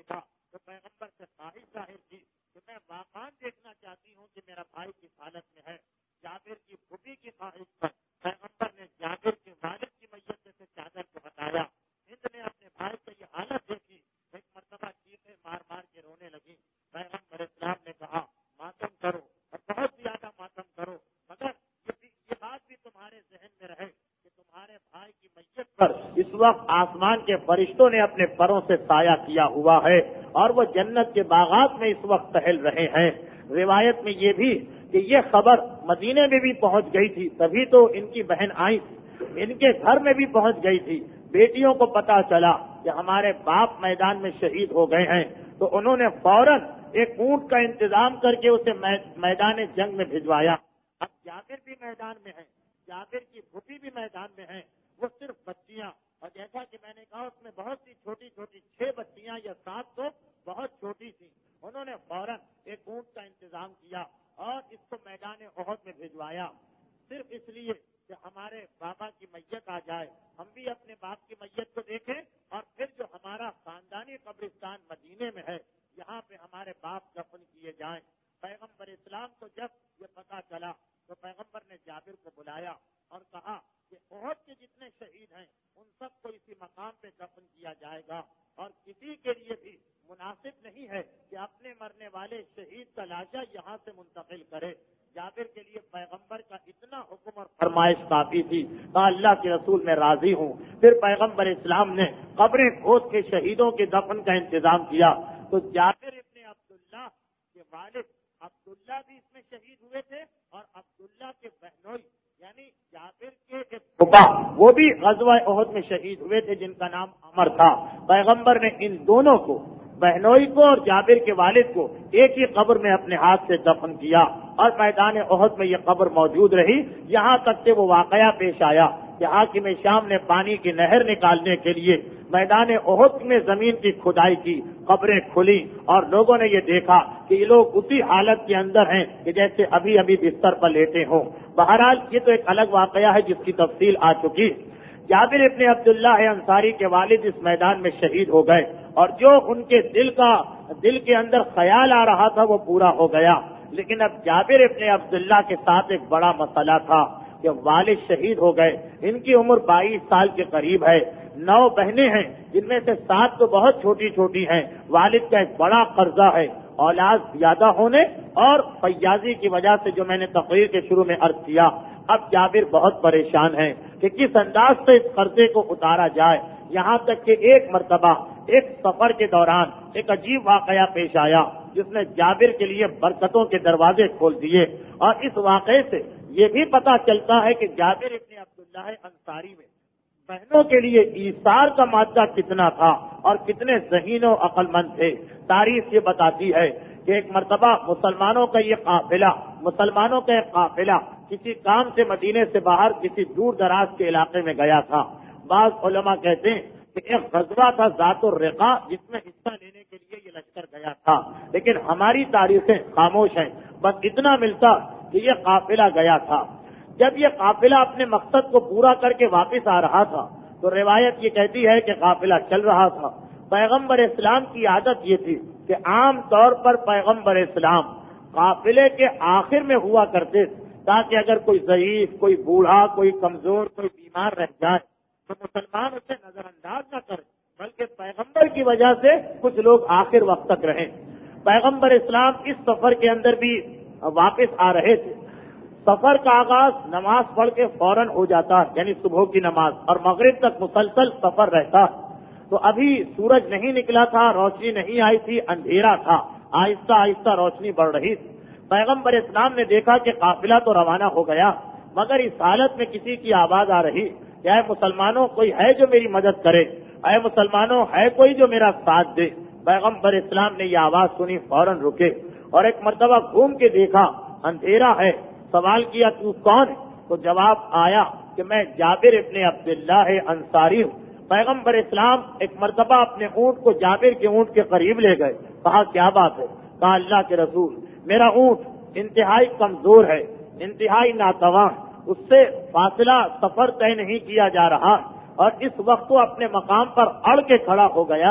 تو پیغمبر سے خواہش ظاہر کی کہ میں واقعات دیکھنا چاہتی ہوں کہ میرا بھائی کس حالت میں ہے. جابر کی پھوپھی کی خواہش پر پیغمبر نے جابر کے والد کی میت سے چادر کو ہٹایا. ہند نے اپنے بھائی کی یہ حالت دیکھی، ایک مرتبہ چیخیں مار مار کے رونے لگی. پیغمبر اسلام نے کہا ماتم کرو اور بہت زیادہ ماتم کرو، مگر یہ بات بھی تمہارے ذہن میں رہے کہ تمہارے بھائی کی میت پر اس وقت آسمان کے فرشتوں نے اپنے پروں سے سایہ کیا ہوا ہے اور وہ جنت کے باغات میں اس وقت ٹہل رہے ہیں. روایت میں یہ بھی کہ یہ خبر مدینے میں بھی پہنچ گئی تھی، تبھی تو ان کی بہن آئی، ان کے گھر میں بھی پہنچ گئی تھی. بیٹیوں کو پتا چلا کہ ہمارے باپ میدان میں شہید ہو گئے ہیں تو انہوں نے فوراً ایک اونٹ کا انتظام کر کے اسے میدان جنگ میں بھجوایا. اب جابر بھی میدان میں ہیں، جابر کی پھوپھی بھی میدان میں ہیں، وہ صرف بچیاں، اور جیسا کہ میں نے کہا اس میں بہت سی چھوٹی چھوٹی چھ بچیاں یا سات تو بہت چھوٹی تھیں. انہوں نے فوراً ایک اونٹ کا انتظام کیا اور اس کو میدان احد میں بھجوایا، صرف اس لیے کہ ہمارے بابا کی میت آ جائے، ہم بھی اپنے باپ کی میت کو دیکھیں اور پھر جو ہمارا خاندانی قبرستان مدینے میں ہے یہاں پہ ہمارے باپ دفن کیے جائیں. پیغمبر اسلام کو جب یہ پتا چلا تو پیغمبر نے جابر کو بلایا اور کہا کہ احد کے جتنے شہید ہیں ان سب کو اسی مقام پہ دفن کیا جائے گا اور کسی کے لیے بھی مناسب نہیں ہے کہ اپنے مرنے والے شہید کا لاشا یہاں سے منتقل کرے. جابر کے لیے پیغمبر کا اتنا حکم اور فرمائش کافی تھی. کہا اللہ کے رسول میں راضی ہوں. پھر پیغمبر اسلام نے قبریں کھود کے شہیدوں کے دفن کا انتظام کیا. تو جابر ابن عبداللہ کے والد عبداللہ بھی اس میں شہید ہوئے تھے اور عبداللہ کے بہنوئی یعنی جابر کے ایک پھوپھا وہ بھی غزوہ احد میں شہید ہوئے تھے جن کا نام عمر تھا. پیغمبر نے ان دونوں کو، بہنوئی کو اور جابر کے والد کو، ایک ہی قبر میں اپنے ہاتھ سے دفن کیا اور میدان احد میں یہ قبر موجود رہی یہاں تک کہ وہ واقعہ پیش آیا کہ حاکم شام نے پانی کی نہر نکالنے کے لیے میدان احد میں زمین کی کھدائی کی، قبریں کھلی اور لوگوں نے یہ دیکھا کہ یہ لوگ اسی حالت کے اندر ہیں کہ جیسے ابھی ابھی بستر پر لیٹے ہوں. بہرحال یہ تو ایک الگ واقعہ ہے جس کی تفصیل آ چکی. جابر ابن عبداللہ انصاری کے والد اس میدان میں شہید ہو گئے اور جو ان کے دل کا دل کے اندر خیال آ رہا تھا وہ پورا ہو گیا. لیکن اب جابر ابن عبداللہ کے ساتھ ایک بڑا مسئلہ تھا کہ والد شہید ہو گئے، ان کی عمر بائیس سال کے قریب ہے، نو بہنیں ہیں جن میں سے سات تو بہت چھوٹی چھوٹی ہیں. والد کا ایک بڑا قرضہ ہے اولاد زیادہ ہونے اور فیاضی کی وجہ سے جو میں نے تقریر کے شروع میں عرض کیا. اب جابر بہت پریشان ہیں کہ کس انداز سے اس قرضے کو اتارا جائے. یہاں تک کہ ایک مرتبہ ایک سفر کے دوران ایک عجیب واقعہ پیش آیا جس نے جابر کے لیے برکتوں کے دروازے کھول دیے. اور اس واقعے سے یہ بھی پتا چلتا ہے کہ جابر ابن عبداللہ انصاری میں بہنوں کے لیے ایثار کا مادہ کتنا تھا اور کتنے ذہین و عقل مند تھے. تاریخ یہ بتاتی ہے کہ ایک مرتبہ مسلمانوں کا یہ قافلہ مسلمانوں کا ایک قافلہ کسی کام سے مدینے سے باہر کسی دور دراز کے علاقے میں گیا تھا. بعض علماء کہتے ہیں کہ ایک غزوہ تھا ذات الرقاع جس میں حصہ لینے کے لیے یہ لشکر گیا تھا، لیکن ہماری تاریخیں خاموش ہیں. بس اتنا ملتا کہ یہ قافلہ گیا تھا. جب یہ قافلہ اپنے مقصد کو پورا کر کے واپس آ رہا تھا تو روایت یہ کہتی ہے کہ قافلہ چل رہا تھا. پیغمبر اسلام کی عادت یہ تھی کہ عام طور پر پیغمبر اسلام قافلے کے آخر میں ہوا کرتے تاکہ اگر کوئی ضعیف، کوئی بوڑھا، کوئی کمزور، کوئی بیمار رہ جائے تو مسلمان اسے نظر انداز نہ کرے، بلکہ پیغمبر کی وجہ سے کچھ لوگ آخر وقت تک رہیں. پیغمبر اسلام اس سفر کے اندر بھی واپس آ رہے تھے. سفر کا آغاز نماز پڑھ کے فوراً ہو جاتا یعنی صبح کی نماز، اور مغرب تک مسلسل سفر رہتا. تو ابھی سورج نہیں نکلا تھا، روشنی نہیں آئی تھی، اندھیرا تھا. آہستہ آہستہ روشنی بڑھ رہی تھی. پیغمبر اسلام نے دیکھا کہ قافلہ تو روانہ ہو گیا مگر اس حالت میں کسی کی آواز آ رہی کہ اے مسلمانوں کوئی ہے جو میری مدد کرے، اے مسلمانوں ہے کوئی جو میرا ساتھ دے. پیغمبر اسلام نے یہ آواز سنی، فوراً رکے اور ایک مرتبہ گھوم کے دیکھا اندھیرا ہے. سوال کیا تو کون؟ تو جواب آیا کہ میں جابر ابن عبداللہ انصاری ہوں. پیغمبر اسلام ایک مرتبہ اپنے اونٹ کو جابر کے اونٹ کے قریب لے گئے. کہا کیا بات ہے؟ کہا اللہ کے رسول میرا اونٹ انتہائی کمزور ہے، انتہائی ناتواں، اس سے فاصلہ سفر طے نہیں کیا جا رہا اور اس وقت وہ اپنے مقام پر اڑ کے کھڑا ہو گیا.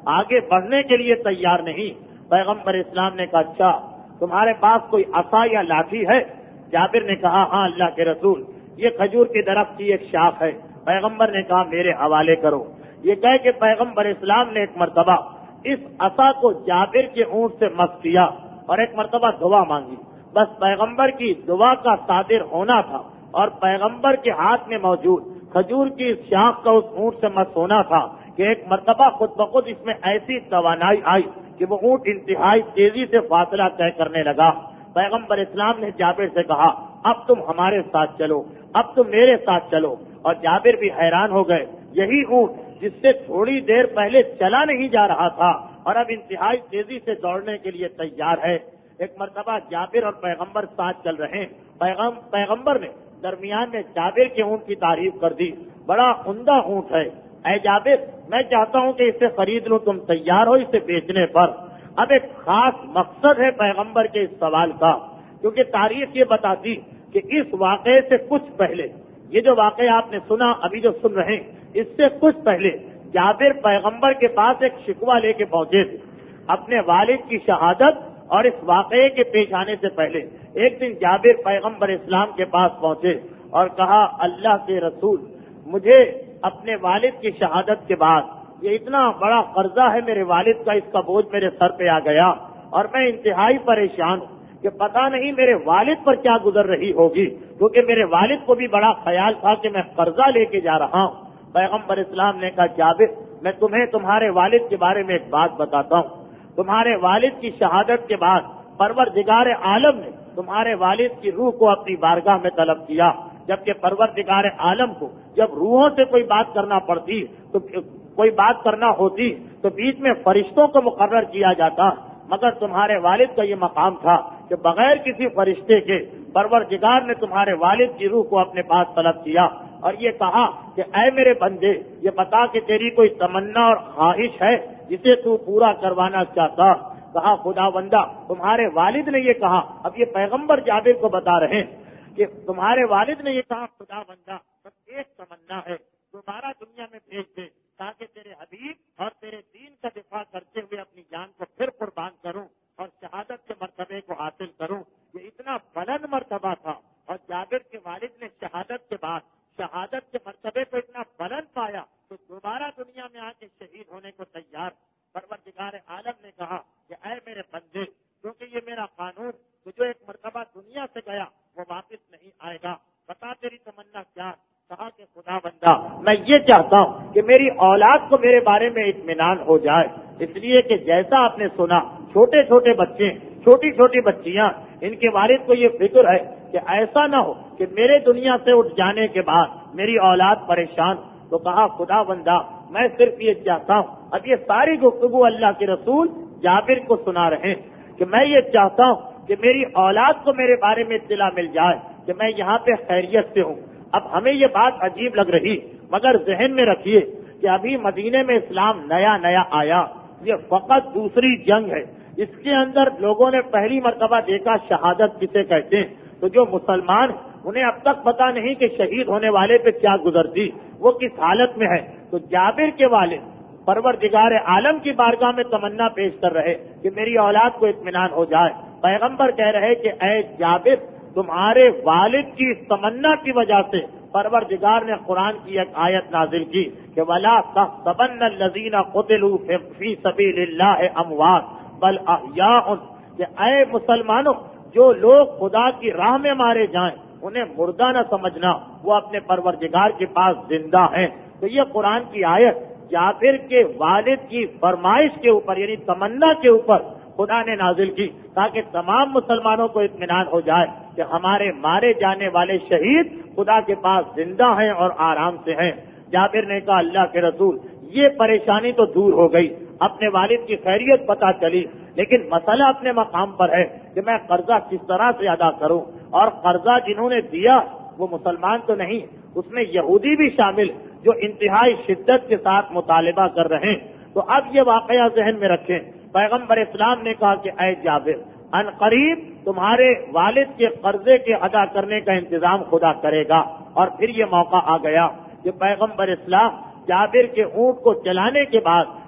آگے بڑھنے کے لیے تیار نہیں. پیغمبر اسلام نے کہا اچھا تمہارے پاس کوئی عصا یا لاٹھی ہے؟ جابر نے کہا ہاں اللہ کے رسول یہ کھجور کے درخت کی ایک شاخ ہے. پیغمبر نے کہا میرے حوالے کرو. یہ کہہ کہ پیغمبر اسلام نے ایک مرتبہ اس عصا کو جابر کے اونٹ سے مس کیا اور ایک مرتبہ دعا مانگی. بس پیغمبر کی دعا کا صادر ہونا تھا اور پیغمبر کے ہاتھ میں موجود کھجور کی شاخ کا اس اونٹ سے مس ہونا تھا کہ ایک مرتبہ خود بخود اس میں ایسی توانائی آئی کہ وہ اونٹ انتہائی تیزی سے فاصلہ طے کرنے لگا. پیغمبر اسلام نے جابر سے کہا اب تم ہمارے ساتھ چلو, اب تم میرے ساتھ چلو. اور جابر بھی حیران ہو گئے, یہی اونٹ جس سے تھوڑی دیر پہلے چلا نہیں جا رہا تھا اور اب انتہائی تیزی سے دوڑنے کے لیے تیار ہے. ایک مرتبہ جابر اور پیغمبر ساتھ چل رہے ہیں. پیغم پیغمبر نے درمیان میں جابر کے اونٹ کی تعریف کر دی, بڑا عمدہ اونٹ ہے. اے جابر میں چاہتا ہوں کہ اسے خرید لوں, تم تیار ہو اسے بیچنے پر؟ اب ایک خاص مقصد ہے پیغمبر کے اس سوال کا, کیونکہ تاریخ یہ بتاتی کہ اس واقعے سے کچھ پہلے, یہ جو واقعہ آپ نے سنا ابھی جو سن رہے ہیں, اس سے کچھ پہلے جابر پیغمبر کے پاس ایک شکوہ لے کے پہنچے تھے اپنے والد کی شہادت اور اس واقعے کے پیش آنے سے پہلے. ایک دن جابر پیغمبر اسلام کے پاس پہنچے اور کہا اللہ کے رسول مجھے اپنے والد کی شہادت کے بعد یہ اتنا بڑا قرضہ ہے میرے والد کا, اس کا بوجھ میرے سر پہ آ گیا اور میں انتہائی پریشان ہوں کہ پتہ نہیں میرے والد پر کیا گزر رہی ہوگی, کیونکہ میرے والد کو بھی بڑا خیال تھا کہ میں قرضہ لے کے جا رہا ہوں. پیغمبر اسلام نے کہا جابر میں تمہیں تمہارے والد کے بارے میں ایک بات بتاتا ہوں. تمہارے والد کی شہادت کے بعد پروردگار عالم نے تمہارے والد کی روح کو اپنی بارگاہ میں طلب کیا, جبکہ پروردگار عالم کو جب روحوں سے کوئی بات کرنا پڑتی تو کوئی بات کرنا ہوتی تو بیچ میں فرشتوں کو مقرر کیا جاتا, مگر تمہارے والد کا یہ مقام تھا کہ بغیر کسی فرشتے کے پروردگار نے تمہارے والد کی روح کو اپنے پاس طلب کیا اور یہ کہا کہ اے میرے بندے یہ بتا کہ تیری کوئی تمنا اور خواہش ہے جسے تو پورا کروانا چاہتا. کہا خدا بندہ تمہارے والد نے یہ کہا. اب یہ پیغمبر جابر کو بتا رہے ہیں کہ تمہارے والد نے یہ کہا خدا بندہ بس ایک تمنا ہے, دوبارہ دنیا میں بھیج دے تاکہ تیرے حبیب اور تیرے دین کا دفاع کرتے ہوئے اپنی جان کو پھر قربان کروں اور شہادت کے مرتبے کو حاصل کروں. یہ اتنا بلند مرتبہ تھا اور جابر کے والد نے شہادت کے بعد شہادت کے مرتبے کو اتنا بلند پایا تو دوبارہ دنیا میں آ کے شہید ہونے کو تیار. پروردگار عالم نے کہا کہ اے میرے بندے کیونکہ یہ میرا قانون کہ جو ایک مرتبہ دنیا سے گیا وہ واپس نہیں آئے گا, بتا تیری تمنا کیا؟ کہا کہ خدا بندہ میں یہ چاہتا ہوں کہ میری اولاد کو میرے بارے میں اطمینان ہو جائے, اس لیے کہ جیسا آپ نے سنا چھوٹے چھوٹے بچے چھوٹی چھوٹی بچیاں ان کے والد کو یہ فکر ہے کہ ایسا نہ ہو کہ میرے دنیا سے اٹھ جانے کے بعد میری اولاد پریشان. تو کہا خدا بندہ میں صرف یہ چاہتا ہوں, اب یہ ساری گفتگو اللہ کے رسول جابر کو سنا رہے ہیں کہ میں یہ چاہتا ہوں کہ میری اولاد کو میرے بارے میں اطلاع مل جائے کہ میں یہاں پہ خیریت سے ہوں. اب ہمیں یہ بات عجیب لگ رہی مگر ذہن میں رکھیے کہ ابھی مدینے میں اسلام نیا نیا آیا, یہ فقط دوسری جنگ ہے, اس کے اندر لوگوں نے پہلی مرتبہ دیکھا شہادت کسے کہتے ہیں. تو جو مسلمان انہیں اب تک پتا نہیں کہ شہید ہونے والے پہ کیا گزرتی, وہ کس حالت میں ہے. تو جابر کے والد پروردگار عالم کی بارگاہ میں تمنا پیش کر رہے کہ میری اولاد کو اطمینان ہو جائے. پیغمبر کہہ رہے کہ اے جابر تمہارے والد کی اس تمنا کی وجہ سے پروردگار نے قرآن کی ایک آیت نازل کی کہ وَلَا تَحْسَبَنَّ الَّذِينَ قُتِلُوا فِي سَبِيلِ اللَّهِ أَمْوَاتٌ بَلْ أَحْيَاءٌ, کہ اے مسلمانوں جو لوگ خدا کی راہ میں مارے جائیں انہیں مردہ نہ سمجھنا, وہ اپنے پروردگار کے پاس زندہ ہیں. تو یہ قرآن کی آیت جابر کے والد کی فرمائش کے اوپر یعنی تمنا کے اوپر خدا نے نازل کی تاکہ تمام مسلمانوں کو اطمینان ہو جائے کہ ہمارے مارے جانے والے شہید خدا کے پاس زندہ ہیں اور آرام سے ہیں. جابر نے کہا اللہ کے رسول یہ پریشانی تو دور ہو گئی, اپنے والد کی خیریت پتہ چلی, لیکن مسئلہ اپنے مقام پر ہے کہ میں قرضہ کس طرح سے ادا کروں, اور قرضہ جنہوں نے دیا وہ مسلمان تو نہیں, اس میں یہودی بھی شامل جو انتہائی شدت کے ساتھ مطالبہ کر رہے ہیں. تو اب یہ واقعہ ذہن میں رکھیں. پیغمبر اسلام نے کہا کہ اے جابر ان قریب تمہارے والد کے قرضے کے ادا کرنے کا انتظام خدا کرے گا. اور پھر یہ موقع آ گیا کہ پیغمبر اسلام جابر کے اونٹ کو چلانے کے بعد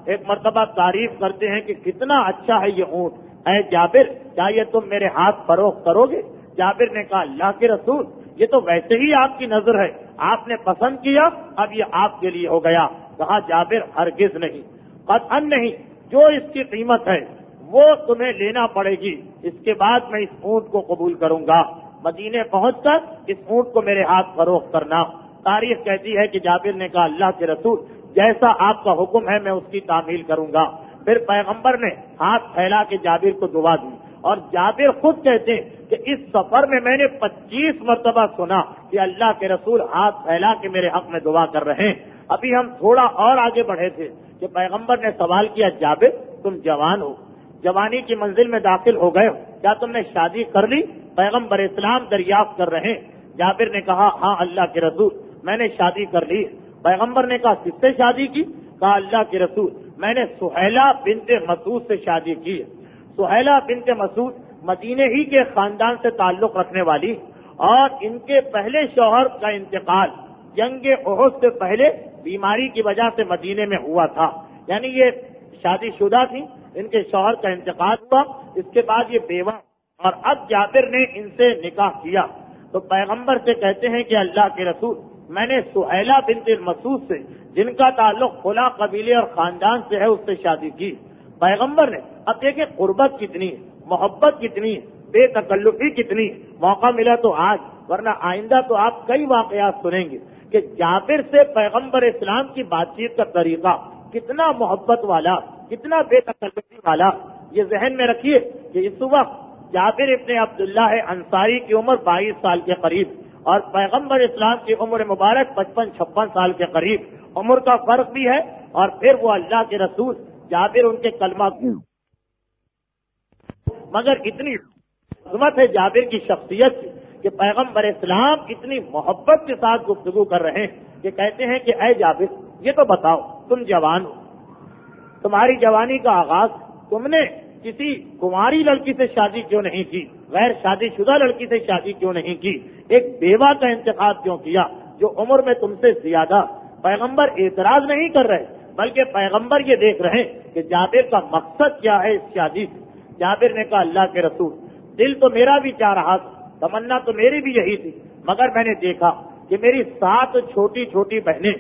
ایک مرتبہ تعریف کرتے ہیں کہ کتنا اچھا ہے یہ اونٹ، اے جابر کیا یہ تم میرے ہاتھ فروخت کرو گے؟ جابر نے کہا اللہ کے رسول یہ تو ویسے ہی آپ کی نظر ہے، آپ نے پسند کیا، اب یہ آپ کے لیے ہو گیا۔ کہا جابر ہرگز نہیں، قطعاً نہیں، جو اس کی قیمت ہے وہ تمہیں لینا پڑے گی، اس کے بعد میں اس اونٹ کو قبول کروں گا۔ مدینے پہنچ کر اس اونٹ کو میرے ہاتھ فروخت کرنا۔ تاریخ کہتی ہے کہ جابر نے کہا اللہ کے رسول جیسا آپ کا حکم ہے میں اس کی تعمیل کروں گا۔ پھر پیغمبر نے ہاتھ پھیلا کے جابر کو دعا دی، اور جابر خود کہتے ہیں کہ اس سفر میں میں نے پچیس مرتبہ سنا کہ اللہ کے رسول ہاتھ پھیلا کے میرے حق میں دعا کر رہے ہیں۔ ابھی ہم تھوڑا اور آگے بڑھے تھے کہ پیغمبر نے سوال کیا جابر تم جوان ہو، جوانی کی منزل میں داخل ہو گئے ہو، کیا تم نے شادی کر لی؟ پیغمبر اسلام دریافت کر رہے ہیں۔ جابر نے کہا ہاں اللہ کے رسول میں نے شادی کر لی۔ پیغمبر نے کہا کس سے شادی کی؟ کہا اللہ کے رسول میں نے سہیلہ بنت مسعود سے شادی کی۔ سہیلہ بنت مسعود مدینے ہی کے خاندان سے تعلق رکھنے والی، اور ان کے پہلے شوہر کا انتقال جنگ احد سے پہلے بیماری کی وجہ سے مدینے میں ہوا تھا، یعنی یہ شادی شدہ تھی، ان کے شوہر کا انتقال ہوا، اس کے بعد یہ بیوہ، اور اب جابر نے ان سے نکاح کیا۔ تو پیغمبر سے کہتے ہیں کہ اللہ کے رسول میں نے سہیلہ بنت مسعود سے جن کا تعلق خلا قبیلے اور خاندان سے ہے اس سے شادی کی۔ پیغمبر نے اب دیکھیں قربت کتنی، محبت کتنی، بے تکلفی کتنی، موقع ملا تو آج، ورنہ آئندہ تو آپ کئی واقعات سنیں گے کہ جابر سے پیغمبر اسلام کی بات چیت کا طریقہ کتنا محبت والا، کتنا بے تکلفی والا۔ یہ ذہن میں رکھیے کہ اس وقت جابر ابن عبداللہ انصاری کی عمر بائیس سال کے قریب، اور پیغمبر اسلام کی عمر مبارک پچپن چھپن سال کے قریب، عمر کا فرق بھی ہے، اور پھر وہ اللہ کے رسول جابر ان کے کلمہ، مگر اتنی عظمت ہے جابر کی شخصیت کی کہ پیغمبر اسلام اتنی محبت کے ساتھ گفتگو کر رہے ہیں کہ کہتے ہیں کہ اے جابر یہ تو بتاؤ تم جوان ہو، تمہاری جوانی کا آغاز تم نے کسی کماری لڑکی سے شادی کیوں نہیں کی، غیر شادی شدہ لڑکی سے شادی کیوں نہیں کی، ایک بیوہ کا انتخاب کیوں کیا جو عمر میں تم سے زیادہ؟ پیغمبر اعتراض نہیں کر رہے، بلکہ پیغمبر یہ دیکھ رہے ہیں کہ جابر کا مقصد کیا ہے اس شادی سے۔ جابر نے کہا اللہ کے رسول دل تو میرا بھی چاہ رہا تھا، تمنا تو میری بھی یہی تھی، مگر میں نے دیکھا کہ میری سات چھوٹی چھوٹی بہنیں،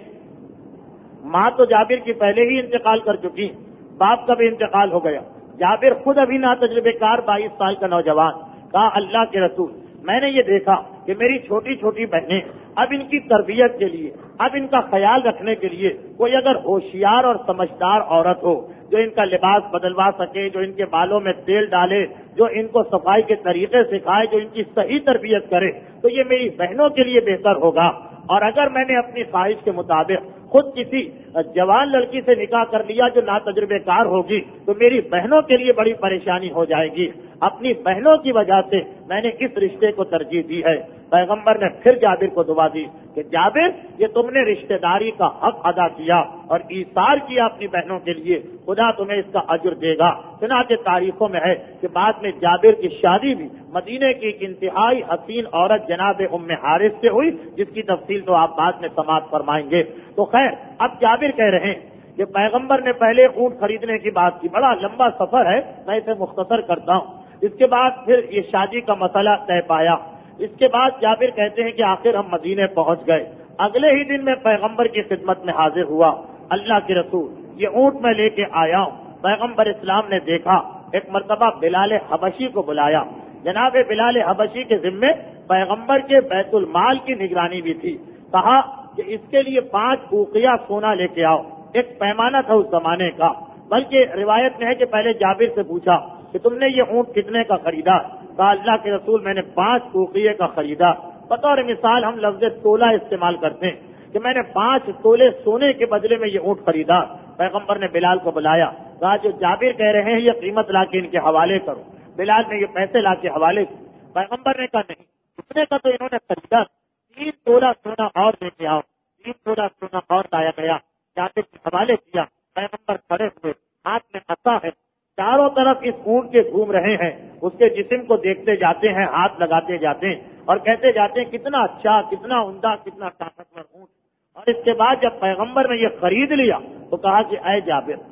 ماں تو جابر کی پہلے ہی انتقال کر چکی، باپ کا بھی انتقال ہو گیا، جابر خود ابھی نا تجربے کار بائیس سال کا نوجوان۔ کہا اللہ کے رسول میں نے یہ دیکھا کہ میری چھوٹی چھوٹی بہنیں، اب ان کی تربیت کے لیے، اب ان کا خیال رکھنے کے لیے کوئی اگر ہوشیار اور سمجھدار عورت ہو جو ان کا لباس بدلوا سکے، جو ان کے بالوں میں تیل ڈالے، جو ان کو صفائی کے طریقے سکھائے، جو ان کی صحیح تربیت کرے، تو یہ میری بہنوں کے لیے بہتر ہوگا۔ اور اگر میں نے اپنی خواہش کے مطابق خود کسی جوان لڑکی سے نکاح کر لیا جو ناتجربے کار ہوگی تو میری بہنوں کے لیے بڑی پریشانی ہو جائے گی۔ اپنی بہنوں کی وجہ سے میں نے اس رشتے کو ترجیح دی ہے۔ پیغمبر نے پھر جابر کو دعا دی کہ جابر یہ تم نے رشتہ داری کا حق ادا کیا اور ایثار کیا اپنی بہنوں کے لیے، خدا تمہیں اس کا اجر دے گا۔ چنانچہ تاریخوں میں ہے کہ بعد میں جابر کی شادی بھی مدینے کی ایک انتہائی حسین عورت جناب ام حارث سے ہوئی، جس کی تفصیل تو آپ بعد میں سماعت فرمائیں گے۔ تو خیر اب جابر کہہ رہے ہیں کہ پیغمبر نے پہلے اونٹ خریدنے کی بات کی، بڑا لمبا سفر ہے، میں اسے مختصر کرتا ہوں۔ اس کے بعد پھر یہ شادی کا مسئلہ طے پایا۔ اس کے بعد جابر کہتے ہیں کہ آخر ہم مدینے پہنچ گئے۔ اگلے ہی دن میں پیغمبر کی خدمت میں حاضر ہوا۔ اللہ کے رسول یہ اونٹ میں لے کے آیا ہوں۔ پیغمبر اسلام نے دیکھا، ایک مرتبہ بلال حبشی کو بلایا۔ جناب بلال حبشی کے ذمے پیغمبر کے بیت المال کی نگرانی بھی تھی۔ کہا کہ اس کے لیے پانچ اوقیہ سونا لے کے آؤ۔ ایک پیمانہ تھا اس زمانے کا، بلکہ روایت میں ہے کہ پہلے جابر سے پوچھا کہ تم نے یہ اونٹ کتنے کا خریدا؟ کہا اللہ کے رسول میں نے پانچ اوقیے کا خریدا۔ بطور مثال ہم لفظ تولہ استعمال کرتے ہیں کہ میں نے پانچ تولے سونے کے بدلے میں یہ اونٹ خریدا۔ پیغمبر نے بلال کو بلایا، کہا جو جابر کہہ رہے ہیں یہ قیمت لا کے ان کے حوالے کرو۔ بلال نے یہ پیسے لا کے حوالے کیے۔ پیغمبر نے کہا نہیں، اتنے کا تو انہوں نے خریدا، تین تولہ سونا اور لے کے آؤ۔ تین تولہ سونا اور لایا گیا، جابر کے حوالے کیا۔ پیغمبر کھڑے ہوئے، ہاتھ میں عصا ہے، چاروں طرف اس اونٹ کے گھوم رہے ہیں، اس کے جسم کو دیکھتے جاتے ہیں، ہاتھ لگاتے جاتے ہیں اور کہتے جاتے ہیں کتنا اچھا، کتنا عمدہ، کتنا طاقتور اونٹ۔ اور اس کے بعد جب پیغمبر نے یہ خرید لیا تو کہا کہ اے جابر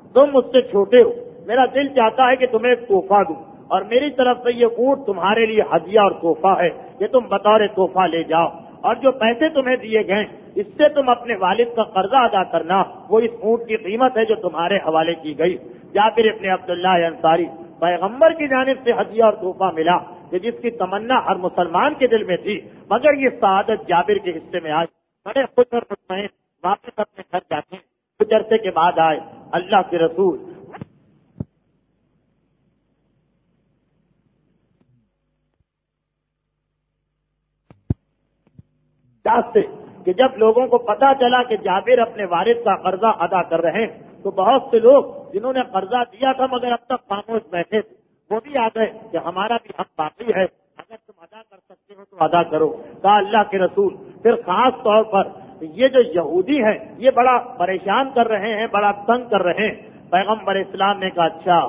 تم مجھ سے چھوٹے ہو، میرا دل چاہتا ہے کہ تمہیں ایک تحفہ دوں، اور میری طرف سے یہ اونٹ تمہارے لیے ہدیہ اور تحفہ ہے کہ تم بطور تحفہ لے جاؤ، اور جو پیسے تمہیں دیے گئے اس سے تم اپنے والد کا قرضہ ادا کرنا، وہ اس اونٹ کی قیمت ہے جو تمہارے حوالے کی گئی۔ جابر ابن عبداللہ انصاری، پیغمبر کی جانب سے ہدیہ اور تحفہ ملا کہ جس کی تمنا ہر مسلمان کے دل میں تھی، مگر یہ سعادت جابر کے حصے میں آئی۔ بڑے خوش اور مطمئن واپس اپنے گھر جاتے ہیں۔ کچھ عرصے کے بعد آئے اللہ کے رسول سے کہ جب لوگوں کو پتا چلا کہ جابر اپنے والد کا قرضہ ادا کر رہے ہیں تو بہت سے لوگ جنہوں نے قرضہ دیا تھا مگر اب تک خاموش بیٹھے تھے وہ بھی آ گئے کہ ہمارا بھی حق باقی ہے، اگر تم ادا کر سکتے ہو تو ادا کرو۔ کہا اللہ کے رسول پھر خاص طور پر یہ جو یہودی ہیں یہ بڑا پریشان کر رہے ہیں، بڑا تنگ کر رہے ہیں۔ پیغمبر اسلام نے کہا اچھا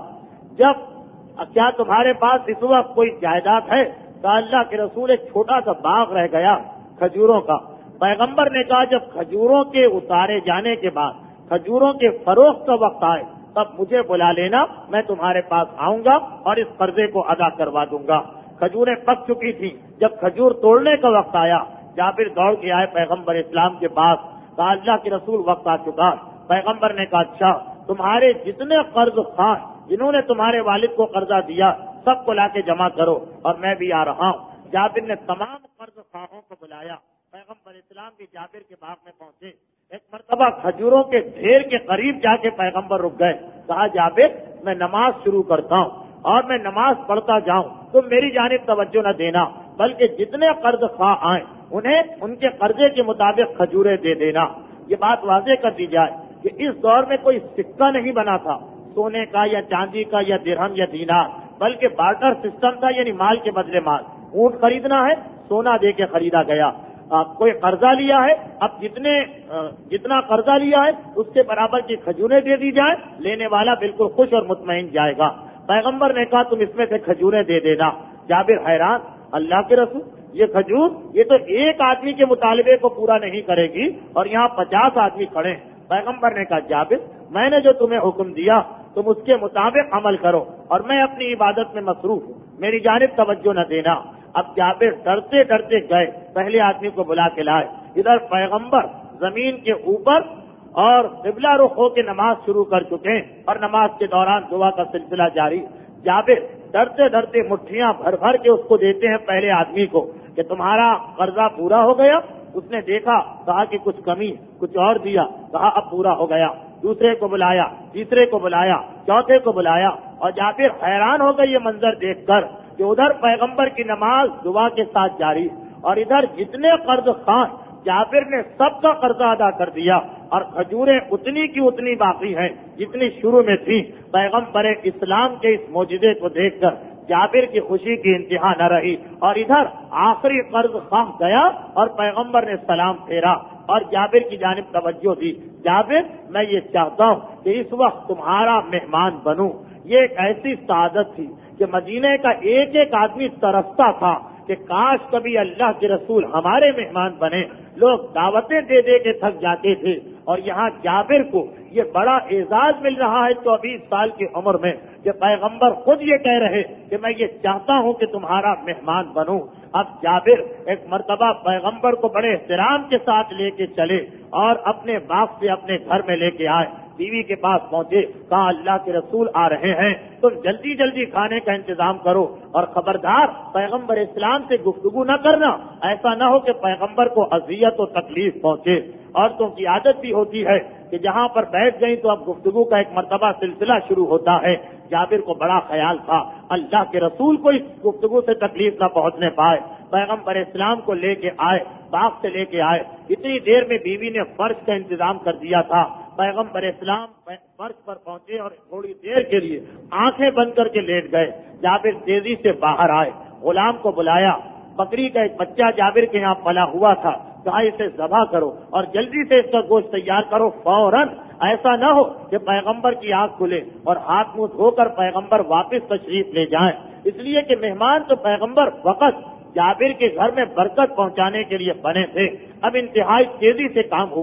جب کیا تمہارے پاس اس وقت کوئی جائیداد ہے؟ کہا اللہ کے رسول ایک چھوٹا سا باغ رہ گیا کھجوروں کا۔ پیغمبر نے کہا جب کھجوروں کے اتارے جانے کے بعد کھجوروں کے فروخت کا وقت آئے تب مجھے بلا لینا، میں تمہارے پاس آؤں گا اور اس قرضے کو ادا کروا دوں گا۔ کھجوریں پک چکی تھیں، جب کھجور توڑنے کا وقت آیا جابر دوڑ کے آئے پیغمبر اسلام کے پاس، کہا اللہ کے رسول وقت آ چکا۔ پیغمبر نے کہا اچھا تمہارے جتنے قرض خواہ جنہوں نے تمہارے والد کو قرضہ دیا سب کو لا کے جمع کرو اور میں بھی آ رہا ہوں۔ جابر نے تمام قرض خواہوں کو بلایا، پیغمبر اسلام بھی جابر کے باغ میں پہنچے۔ ایک مرتبہ کھجوروں کے ڈھیر کے قریب جا کے پیغمبر رک گئے، کہا جابر میں نماز شروع کرتا ہوں اور میں نماز پڑھتا جاؤں، تم میری جانب توجہ نہ دینا بلکہ جتنے قرض خواہ آئیں انہیں ان کے قرضے کے مطابق کھجوریں دے دینا۔ یہ بات واضح کر دی جائے کہ اس دور میں کوئی سکہ نہیں بنا تھا سونے کا یا چاندی کا یا درہم یا دینار، بلکہ بارٹر سسٹم تھا، یعنی مال کے بدلے مال۔ اونٹ خریدنا ہے سونا دے کے خریدا گیا، کوئی قرضہ لیا ہے اب جتنے جتنا قرضہ لیا ہے اس کے برابر کی کھجوریں دے دی جائیں، لینے والا بالکل خوش اور مطمئن جائے گا۔ پیغمبر نے کہا تم اس میں سے کھجوریں دے دینا۔ جابر حیران، اللہ کے رسول یہ کھجور یہ تو ایک آدمی کے مطالبے کو پورا نہیں کرے گی اور یہاں پچاس آدمی کھڑے ہیں۔ پیغمبر نے کہا جابر میں نے جو تمہیں حکم دیا تم اس کے مطابق عمل کرو اور میں اپنی عبادت میں مصروف ہوں، میری جانب توجہ نہ دینا۔ اب جابر ڈرتے ڈرتے گئے، پہلے آدمی کو بلا کے لائے، ادھر پیغمبر زمین کے اوپر اور قبلہ رخ ہو کے نماز شروع کر چکے ہیں اور نماز کے دوران دعا کا سلسلہ جاری۔ جابر ڈرتے ڈرتے مٹھیاں بھر بھر کے اس کو دیتے ہیں پہلے آدمی کو کہ تمہارا قرضہ پورا ہو گیا؟ اس نے دیکھا، کہا کہ کچھ کمی، کچھ اور دیا، کہا اب پورا ہو گیا۔ دوسرے کو بلایا، تیسرے کو بلایا، چوتھے کو بلایا، اور جابر حیران ہو گئے یہ منظر دیکھ کر کہ ادھر پیغمبر کی نماز دعا کے ساتھ جاری اور ادھر جتنے قرض خواہ جابر نے سب کا قرضہ ادا کر دیا اور کھجوریں اتنی کی اتنی باقی ہیں جتنی شروع میں تھی۔ پیغمبر اسلام کے اس معجزے کو دیکھ کر جابر کی خوشی کی انتہا نہ رہی اور ادھر آخری قرض خواہ گیا اور پیغمبر نے سلام پھیرا اور جابر کی جانب توجہ دی۔ جابر میں یہ چاہتا ہوں کہ اس وقت تمہارا مہمان بنوں۔ یہ ایک ایسی سعادت تھی کہ مدینے کا ایک ایک آدمی ترستا تھا کہ کاش کبھی اللہ کے رسول ہمارے مہمان بنے۔ لوگ دعوتیں دے دے کے تھک جاتے تھے اور یہاں جابر کو یہ بڑا اعزاز مل رہا ہے چوبیس سال کی عمر میں کہ پیغمبر خود یہ کہہ رہے کہ میں یہ چاہتا ہوں کہ تمہارا مہمان بنوں۔ اب جابر ایک مرتبہ پیغمبر کو بڑے احترام کے ساتھ لے کے چلے اور اپنے باپ سے اپنے گھر میں لے کے آئے۔ بیوی کے پاس پہنچے، کہا اللہ کے رسول آ رہے ہیں، تم جلدی جلدی کھانے کا انتظام کرو اور خبردار پیغمبر اسلام سے گفتگو نہ کرنا، ایسا نہ ہو کہ پیغمبر کو اذیت و تکلیف پہنچے۔ عورتوں کی عادت بھی ہوتی ہے کہ جہاں پر بیٹھ گئی تو اب گفتگو کا ایک مرتبہ سلسلہ شروع ہوتا ہے۔ جابر کو بڑا خیال تھا اللہ کے رسول کو اس گفتگو سے تکلیف نہ پہنچنے پائے۔ پیغمبر اسلام کو لے کے آئے، باغ سے لے کے آئے، اتنی دیر میں بیوی نے فرش کا انتظام کر دیا تھا۔ پیغمبر اسلام فرش پر پہنچے اور تھوڑی دیر کے لیے آنکھیں بند کر کے لیٹ گئے۔ جابر تیزی سے باہر آئے، غلام کو بلایا، بکری کا ایک بچہ جابر کے یہاں پلا ہوا تھا، کہا اسے ذبح کرو اور جلدی سے اس کا گوشت تیار کرو فوراً، ایسا نہ ہو کہ پیغمبر کی آنکھ کھلے اور ہاتھ منہ دھو کر پیغمبر واپس تشریف لے جائیں، اس لیے کہ مہمان تو پیغمبر وقت جابر کے گھر میں برکت پہنچانے کے لیے بنے تھے۔ اب انتہائی تیزی سے کام ہوا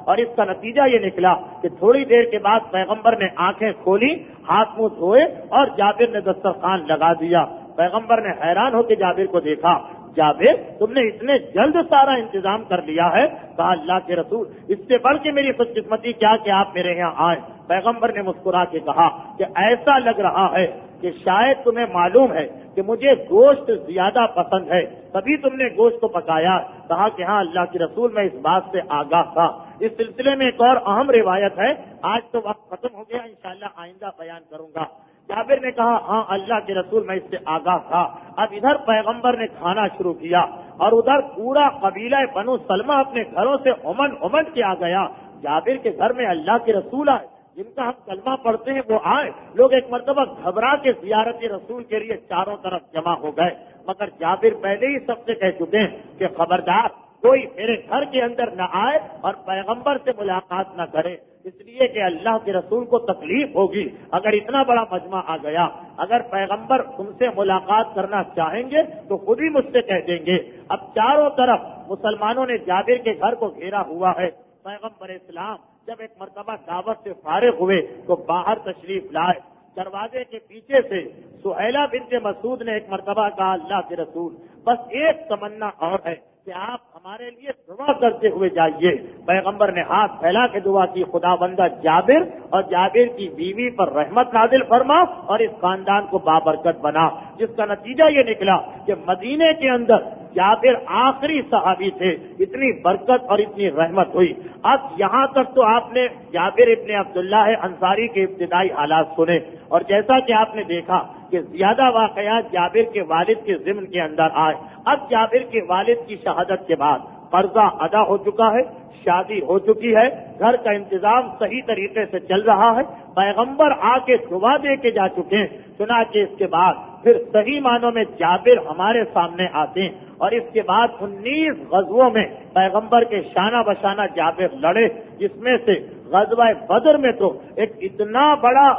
اور اس کا نتیجہ یہ نکلا کہ تھوڑی دیر کے بعد پیغمبر نے آنکھیں کھولی، ہاتھ منہ دھوئے اور جابر نے دسترخوان لگا دیا۔ پیغمبر نے حیران ہو کے جابر کو دیکھا، جابر تم نے اتنے جلد سارا انتظام کر لیا ہے؟ کہا اللہ کے رسول اس سے بڑھ کے میری خوش قسمتی کیا کہ آپ میرے یہاں آئے۔ پیغمبر نے مسکرا کے کہا کہ ایسا لگ رہا ہے کہ شاید تمہیں معلوم ہے کہ مجھے گوشت زیادہ پسند ہے، تبھی تم نے گوشت کو پکایا۔ کہا کہ ہاں اللہ کے رسول میں اس بات سے آگاہ تھا۔ اس سلسلے میں ایک اور اہم روایت ہے، آج تو وقت ختم ہو گیا، انشاءاللہ آئندہ بیان کروں گا۔ جابر نے کہا ہاں اللہ کے رسول میں اس سے آگاہ تھا۔ اب ادھر پیغمبر نے کھانا شروع کیا اور ادھر پورا قبیلہ بنو سلمہ اپنے گھروں سے امن امن کے آ گیا۔ جابر کے گھر میں اللہ کے رسول آئے، جن کا ہم کلمہ پڑھتے ہیں وہ آئے۔ لوگ ایک مرتبہ گھبرا کے زیارت رسول کے لیے چاروں طرف جمع ہو گئے، مگر جابر پہلے ہی سب سے کہہ چکے ہیں کہ خبردار کوئی میرے گھر کے اندر نہ آئے اور پیغمبر سے ملاقات نہ کرے، اس لیے کہ اللہ کے رسول کو تکلیف ہوگی اگر اتنا بڑا مجمع آ گیا۔ اگر پیغمبر تم سے ملاقات کرنا چاہیں گے تو خود ہی مجھ سے کہہ دیں گے۔ اب چاروں طرف مسلمانوں نے جابر کے گھر کو گھیرا ہوا ہے۔ پیغمبر اسلام جب ایک مرتبہ دعوت سے فارغ ہوئے تو باہر تشریف لائے۔ دروازے کے پیچھے سے سہیلہ بنت مسعود نے ایک مرتبہ کہا اللہ کے رسول بس ایک تمنا اور ہے کہ آپ ہمارے لیے دعا کرتے ہوئے جائیے۔ پیغمبر نے ہاتھ پھیلا کے دعا کی، خدا بندہ جابر اور جابر کی بیوی پر رحمت نازل فرما اور اس خاندان کو بابرکت بنا، جس کا نتیجہ یہ نکلا کہ مدینے کے اندر جابر آخری صحابی تھے، اتنی برکت اور اتنی رحمت ہوئی۔ اب یہاں تک تو آپ نے جابر ابن عبداللہ انصاری کے ابتدائی حالات سنے، اور جیسا کہ آپ نے دیکھا کہ زیادہ واقعات جابر کے والد کے ضمن کے اندر آئے۔ اب جابر کے والد کی شہادت کے بعد قرضہ ادا ہو چکا ہے، شادی ہو چکی ہے، گھر کا انتظام صحیح طریقے سے چل رہا ہے، پیغمبر آ کے دعا دے کے جا چکے ہیں۔ چنانچہ اس کے بعد پھر صحیح معنوں میں جابر ہمارے سامنے آتے ہیں، اور اس کے بعد انیس غزووں میں پیغمبر کے شانہ بشانہ جابر لڑے، جس میں سے غزوہ بدر میں تو ایک اتنا بڑا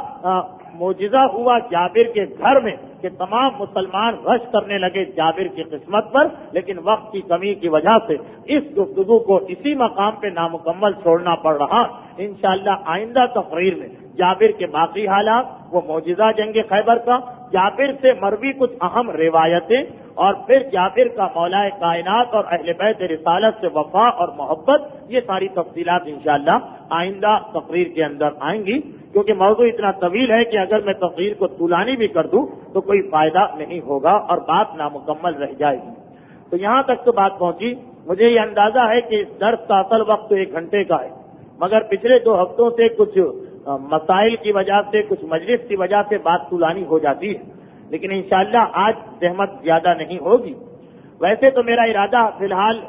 معجزہ ہوا جابر کے گھر میں کہ تمام مسلمان رش کرنے لگے جابر کی قسمت پر، لیکن وقت کی کمی کی وجہ سے اس گفتگو کو اسی مقام پہ نامکمل چھوڑنا پڑ رہا۔ انشاءاللہ آئندہ تقریر میں جابر کے باقی حالات، وہ معجزہ جنگ خیبر کا، جابر سے مروی کچھ اہم روایتیں، اور پھر جابر کا مولا کائنات اور اہل بیت رسالت سے وفا اور محبت، یہ ساری تفصیلات انشاءاللہ آئندہ تقریر کے اندر آئیں گی، کیونکہ موضوع اتنا طویل ہے کہ اگر میں تقریر کو طولانی بھی کر دوں تو کوئی فائدہ نہیں ہوگا اور بات نامکمل رہ جائے گی۔ تو یہاں تک تو بات پہنچی۔ مجھے یہ اندازہ ہے کہ اس درس کا اصل وقت تو ایک گھنٹے کا ہے، مگر پچھلے دو ہفتوں سے کچھ مسائل کی وجہ سے، کچھ مجلس کی وجہ سے بات طولانی ہو جاتی ہے، لیکن انشاءاللہ آج زحمت زیادہ نہیں ہوگی۔ ویسے تو میرا ارادہ فی الحال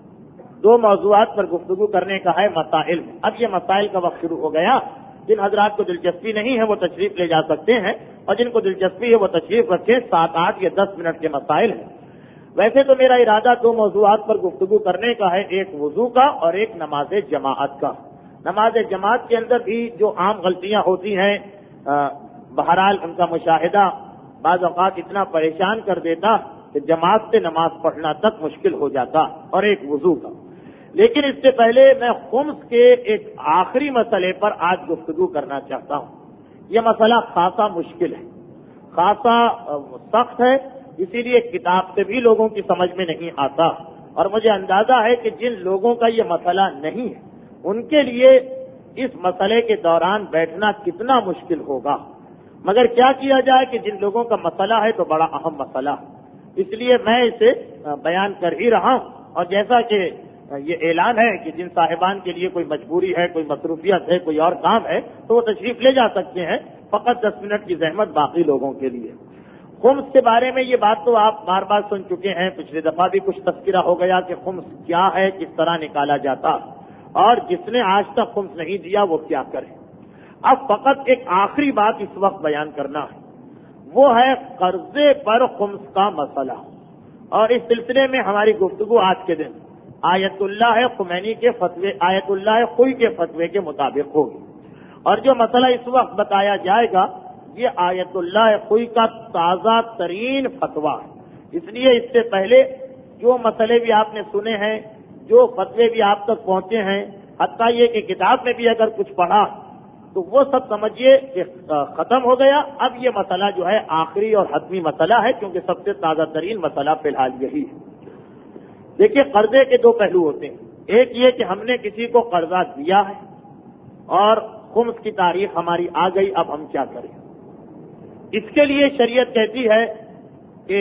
دو موضوعات پر گفتگو کرنے کا ہے، مسائل میں۔ اب یہ مسائل کا وقت شروع ہو گیا، جن حضرات کو دلچسپی نہیں ہے وہ تشریف لے جا سکتے ہیں، اور جن کو دلچسپی ہے وہ تشریف رکھیں۔ سات آٹھ یا دس منٹ کے مسائل ہیں۔ ویسے تو میرا ارادہ دو موضوعات پر گفتگو کرنے کا ہے، ایک وضو کا اور ایک نماز جماعت کا۔ نماز جماعت کے اندر بھی جو عام غلطیاں ہوتی ہیں، بہرحال ان کا مشاہدہ بعض اوقات اتنا پریشان کر دیتا کہ جماعت سے نماز پڑھنا تک مشکل ہو جاتا، اور ایک وضو کا۔ لیکن اس سے پہلے میں خمس کے ایک آخری مسئلے پر آج گفتگو کرنا چاہتا ہوں۔ یہ مسئلہ خاصا مشکل ہے، خاصا سخت ہے، اسی لیے کتاب سے بھی لوگوں کی سمجھ میں نہیں آتا، اور مجھے اندازہ ہے کہ جن لوگوں کا یہ مسئلہ نہیں ہے ان کے لیے اس مسئلے کے دوران بیٹھنا کتنا مشکل ہوگا۔ مگر کیا کیا جائے کہ جن لوگوں کا مسئلہ ہے تو بڑا اہم مسئلہ ہے، اس لیے میں اسے بیان کر ہی رہا ہوں۔ اور جیسا کہ یہ اعلان ہے کہ جن صاحبان کے لیے کوئی مجبوری ہے، کوئی مصروفیت ہے، کوئی اور کام ہے تو وہ تشریف لے جا سکتے ہیں، فقط دس منٹ کی زحمت باقی لوگوں کے لیے۔ خمس کے بارے میں یہ بات تو آپ بار بار سن چکے ہیں، پچھلے دفعہ بھی کچھ تذکرہ ہو گیا کہ خمس کیا ہے، کس طرح نکالا جاتا، اور جس نے آج تک خمس نہیں دیا وہ کیا کرے۔ اب فقط ایک آخری بات اس وقت بیان کرنا ہے، وہ ہے قرضے پر خمس کا مسئلہ، اور اس سلسلے میں ہماری گفتگو آج کے دن آیت اللہ خمینی کے فتوے، آیت اللہ خوئی کے فتوے کے مطابق ہوگی، اور جو مسئلہ اس وقت بتایا جائے گا یہ آیت اللہ خوئی کا تازہ ترین فتویٰ ہے۔ اس لیے اس سے پہلے جو مسئلے بھی آپ نے سنے ہیں، جو فتوے بھی آپ تک پہنچے ہیں، حتیٰ یہ کہ کتاب میں بھی اگر کچھ پڑھا تو وہ سب سمجھیے کہ ختم ہو گیا. اب یہ مسئلہ جو ہے آخری اور حتمی مسئلہ ہے، کیونکہ سب سے تازہ ترین مسئلہ فی الحال یہی ہے. دیکھیے قرضے کے دو پہلو ہوتے ہیں. ایک یہ کہ ہم نے کسی کو قرضہ دیا ہے اور خمس کی تاریخ ہماری آ گئی، اب ہم کیا کریں. اس کے لیے شریعت کہتی ہے کہ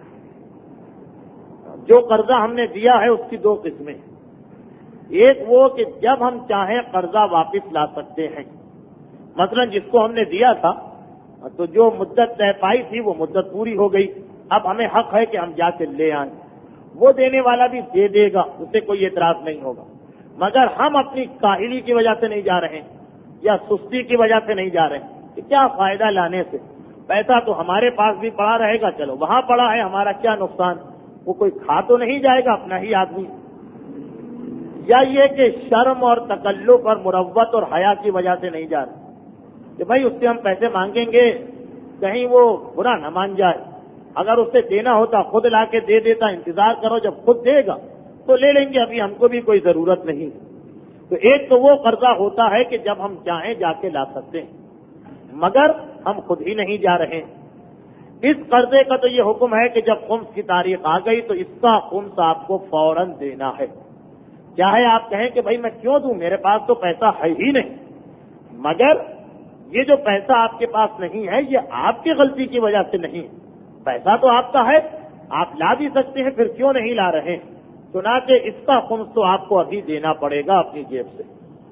جو قرضہ ہم نے دیا ہے اس کی دو قسمیں. ایک وہ کہ جب ہم چاہیں قرضہ واپس لا سکتے ہیں. مثلا جس کو ہم نے دیا تھا تو جو مدت طے پائی تھی وہ مدت پوری ہو گئی، اب ہمیں حق ہے کہ ہم جا کے لے آئیں. وہ دینے والا بھی دے دے گا، اسے کوئی اعتراض نہیں ہوگا. مگر ہم اپنی کاہلی کی وجہ سے نہیں جا رہے یا سستی کی وجہ سے نہیں جا رہے کہ کیا فائدہ لانے سے، پیسہ تو ہمارے پاس بھی پڑا رہے گا، چلو وہاں پڑا ہے، ہمارا کیا نقصان، وہ کوئی کھا تو نہیں جائے گا، اپنا ہی آدمی. یا یہ کہ شرم اور تکلف اور مروت اور حیا کی وجہ سے نہیں جا رہے کہ بھائی اس سے ہم پیسے مانگیں گے کہیں وہ برا نہ مان جائے، اگر اسے دینا ہوتا خود لا کے دے دیتا، انتظار کرو جب خود دے گا تو لے لیں گے، ابھی ہم کو بھی کوئی ضرورت نہیں. تو ایک تو وہ قرضہ ہوتا ہے کہ جب ہم چاہیں جا کے لا سکتے ہیں مگر ہم خود ہی نہیں جا رہے. اس قرضے کا تو یہ حکم ہے کہ جب خمس کی تاریخ آ گئی تو اس کا خمس آپ کو فوراً دینا ہے. چاہے آپ کہیں کہ بھائی میں کیوں دوں، میرے پاس تو پیسہ ہے ہی نہیں، مگر یہ جو پیسہ آپ کے پاس نہیں ہے یہ آپ کی غلطی کی وجہ سے نہیں، پیسہ تو آپ کا ہے، آپ لا بھی سکتے ہیں، پھر کیوں نہیں لا رہے. چنانچہ اس کا خمس تو آپ کو ابھی دینا پڑے گا اپنی جیب سے.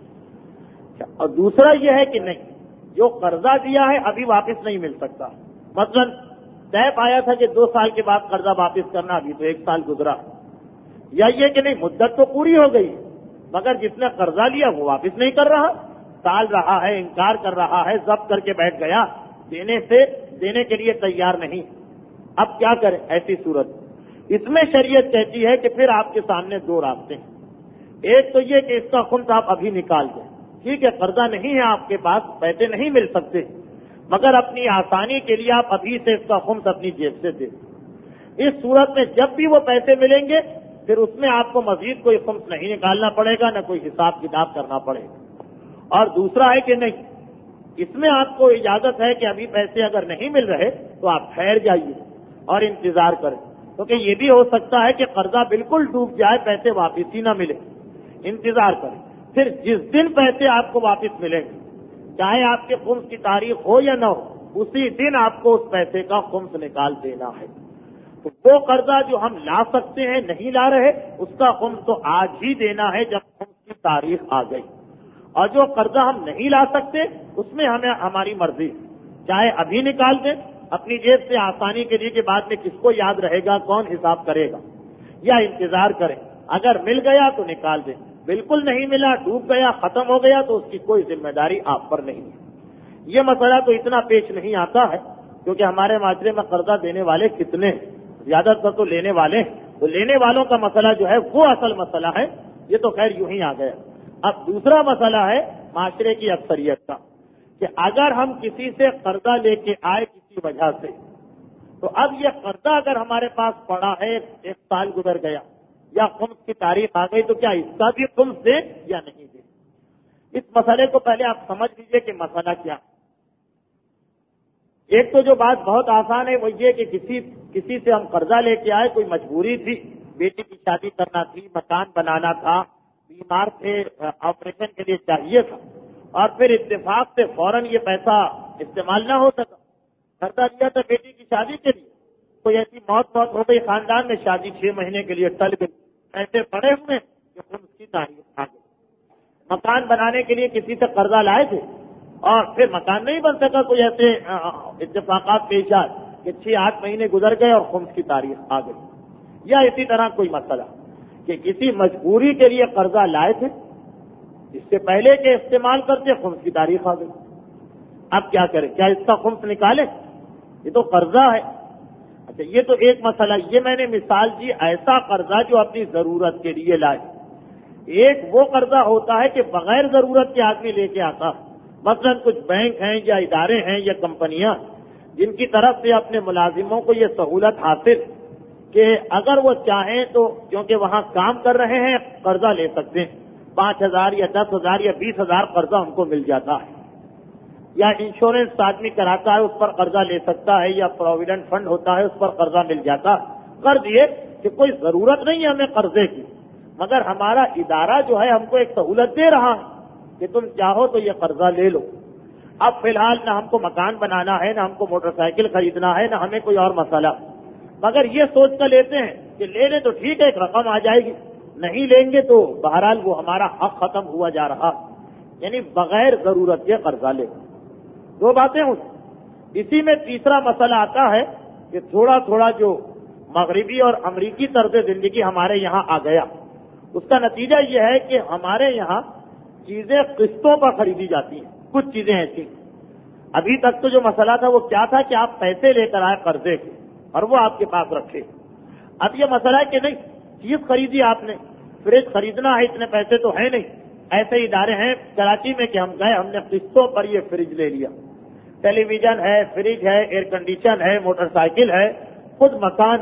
اور دوسرا یہ ہے کہ نہیں، جو قرضہ دیا ہے ابھی واپس نہیں مل سکتا. مثلا طے پایا تھا کہ دو سال کے بعد قرضہ واپس کرنا، ابھی تو ایک سال گزرا. یا یہ کہ نہیں مدت تو پوری ہو گئی مگر جس نے قرضہ لیا وہ واپس نہیں کر رہا، ٹال رہا ہے، انکار کر رہا ہے، ضبط کر کے بیٹھ گیا، دینے سے دینے کے لیے تیار نہیں. اب کیا کریں ایسی صورت؟ اس میں شریعت کہتی ہے کہ پھر آپ کے سامنے دو راستے ہیں. ایک تو یہ کہ اس کا خمس آپ ابھی نکال دیں. ٹھیک ہے، قرضہ نہیں ہے آپ کے پاس، پیسے نہیں مل سکتے، مگر اپنی آسانی کے لیے آپ ابھی سے اس کا خمس اپنی جیب سے دیں. اس صورت میں جب بھی وہ پیسے ملیں گے پھر اس میں آپ کو مزید کوئی خمس نہیں نکالنا پڑے گا، نہ کوئی حساب کتاب کرنا پڑے گا. اور دوسرا ہے کہ نہیں، اس میں آپ کو اجازت ہے کہ ابھی پیسے اگر نہیں مل رہے تو آپ ٹھہر جائیے اور انتظار کریں، کیونکہ یہ بھی ہو سکتا ہے کہ قرضہ بالکل ڈوب جائے، پیسے واپس ہی نہ ملے. انتظار کریں، پھر جس دن پیسے آپ کو واپس ملیں گے، چاہے آپ کے خمس کی تاریخ ہو یا نہ ہو، اسی دن آپ کو اس پیسے کا خمس نکال دینا ہے. تو وہ قرضہ جو ہم لا سکتے ہیں نہیں لا رہے، اس کا خمس تو آج ہی دینا ہے جب خمس کی تاریخ آ گئی. اور جو قرضہ ہم نہیں لا سکتے اس میں ہمیں ہماری مرضی، چاہے ابھی نکال دیں اپنی جیب سے آسانی کے لیے کہ بعد میں کس کو یاد رہے گا، کون حساب کرے گا، یا انتظار کریں. اگر مل گیا تو نکال دیں، بالکل نہیں ملا، ڈوب گیا، ختم ہو گیا تو اس کی کوئی ذمہ داری آپ پر نہیں ہے. یہ مسئلہ تو اتنا پیش نہیں آتا ہے کیونکہ ہمارے معاشرے میں قرضہ دینے والے کتنے ہیں، زیادہ تر تو لینے والے ہیں. تو لینے والوں کا مسئلہ جو ہے وہ اصل مسئلہ ہے، یہ تو خیر یوں ہی آ گیا. اب دوسرا مسئلہ ہے معاشرے کی اکثریت کا کہ اگر ہم کسی سے قرضہ لے کے آئے کسی وجہ سے، تو اب یہ قرضہ اگر ہمارے پاس پڑا ہے، ایک سال گزر گیا یا خمس کی تاریخ آ گئی، تو کیا اس کا بھی خمس دیں یا نہیں دیں؟ اس مسئلے کو پہلے آپ سمجھ لیجئے کہ مسئلہ کیا. ایک تو جو بات بہت آسان ہے وہ یہ کہ کسی کسی سے ہم قرضہ لے کے آئے، کوئی مجبوری تھی، بیٹی کی شادی کرنا تھی، مکان بنانا تھا، بیمار تھے، آپریشن کے لیے چاہیے تھا، اور پھر اتفاق سے فوراً یہ پیسہ استعمال نہ ہو سکا. قرضہ دیا تھا بیٹی کی شادی کے لیے، کوئی ایسی موت موت ہو گئی خاندان میں، شادی چھ مہینے کے لیے ٹل گئی، پیسے پڑے ہوئے کہ خمس کی تاریخ آ گئی. مکان بنانے کے لیے کسی سے قرضہ لائے تھے اور پھر مکان نہیں بن سکا، کوئی ایسے اتفاقات پیش آئے کہ چھ آٹھ مہینے گزر گئے اور خمس کی تاریخ آ گئی. یا اسی طرح کوئی مسئلہ کہ کسی مجبوری کے لیے قرضہ لائے تھے، اس سے پہلے کہ استعمال کرتے خمس کی تاریخ آ گئی. اب کیا کریں؟ کیا اس کا خمس نکالیں؟ یہ تو قرضہ ہے. اچھا یہ تو ایک مسئلہ، یہ میں نے مثال دی ایسا قرضہ جو اپنی ضرورت کے لیے لائے. ایک وہ قرضہ ہوتا ہے کہ بغیر ضرورت کے آدمی لے کے آتا. مثلا کچھ بینک ہیں یا ادارے ہیں یا کمپنیاں جن کی طرف سے اپنے ملازموں کو یہ سہولت حاصل کہ اگر وہ چاہیں تو کیونکہ وہاں کام کر رہے ہیں قرضہ لے سکتے ہیں، پانچ ہزار یا دس ہزار یا بیس ہزار قرضہ ہم کو مل جاتا ہے، یا انشورنس آدمی کراتا ہے اس پر قرضہ لے سکتا ہے، یا پروویڈنٹ فنڈ ہوتا ہے اس پر قرضہ مل جاتا ہے۔ قرض یہ کہ کوئی ضرورت نہیں ہے ہمیں قرضے کی، مگر ہمارا ادارہ جو ہے ہم کو ایک سہولت دے رہا ہے کہ تم چاہو تو یہ قرضہ لے لو۔ اب فی الحال نہ ہم کو مکان بنانا ہے، نہ ہم کو موٹر سائیکل خریدنا ہے، نہ ہمیں کوئی اور مسئلہ، مگر یہ سوچ کر لیتے ہیں کہ لے لیں تو ٹھیک ہے، ایک رقم آ جائے گی، نہیں لیں گے تو بہرحال وہ ہمارا حق ختم ہوا جا رہا، یعنی بغیر ضرورت کے قرضہ لے۔ دو باتیں ہوں۔ اسی میں تیسرا مسئلہ آتا ہے کہ تھوڑا تھوڑا جو مغربی اور امریکی طرز زندگی ہمارے یہاں آ گیا، اس کا نتیجہ یہ ہے کہ ہمارے یہاں چیزیں قسطوں پر خریدی جاتی ہیں۔ کچھ چیزیں ایسی، ابھی تک تو جو مسئلہ تھا وہ کیا تھا کہ آپ پیسے لے کر آئے قرضے کے اور وہ آپ کے پاس رکھے۔ اب یہ مسئلہ ہے کہ نہیں، چیز خریدی آپ نے، فریج خریدنا ہے، اتنے پیسے تو ہے نہیں، ایسے ادارے ہیں کراچی میں کہ ہم گئے، ہم نے قسطوں پر یہ فریج لے لیا، ٹیلی ویژن ہے، فریج ہے، ایئر کنڈیشن ہے، موٹر سائیکل ہے، خود مکان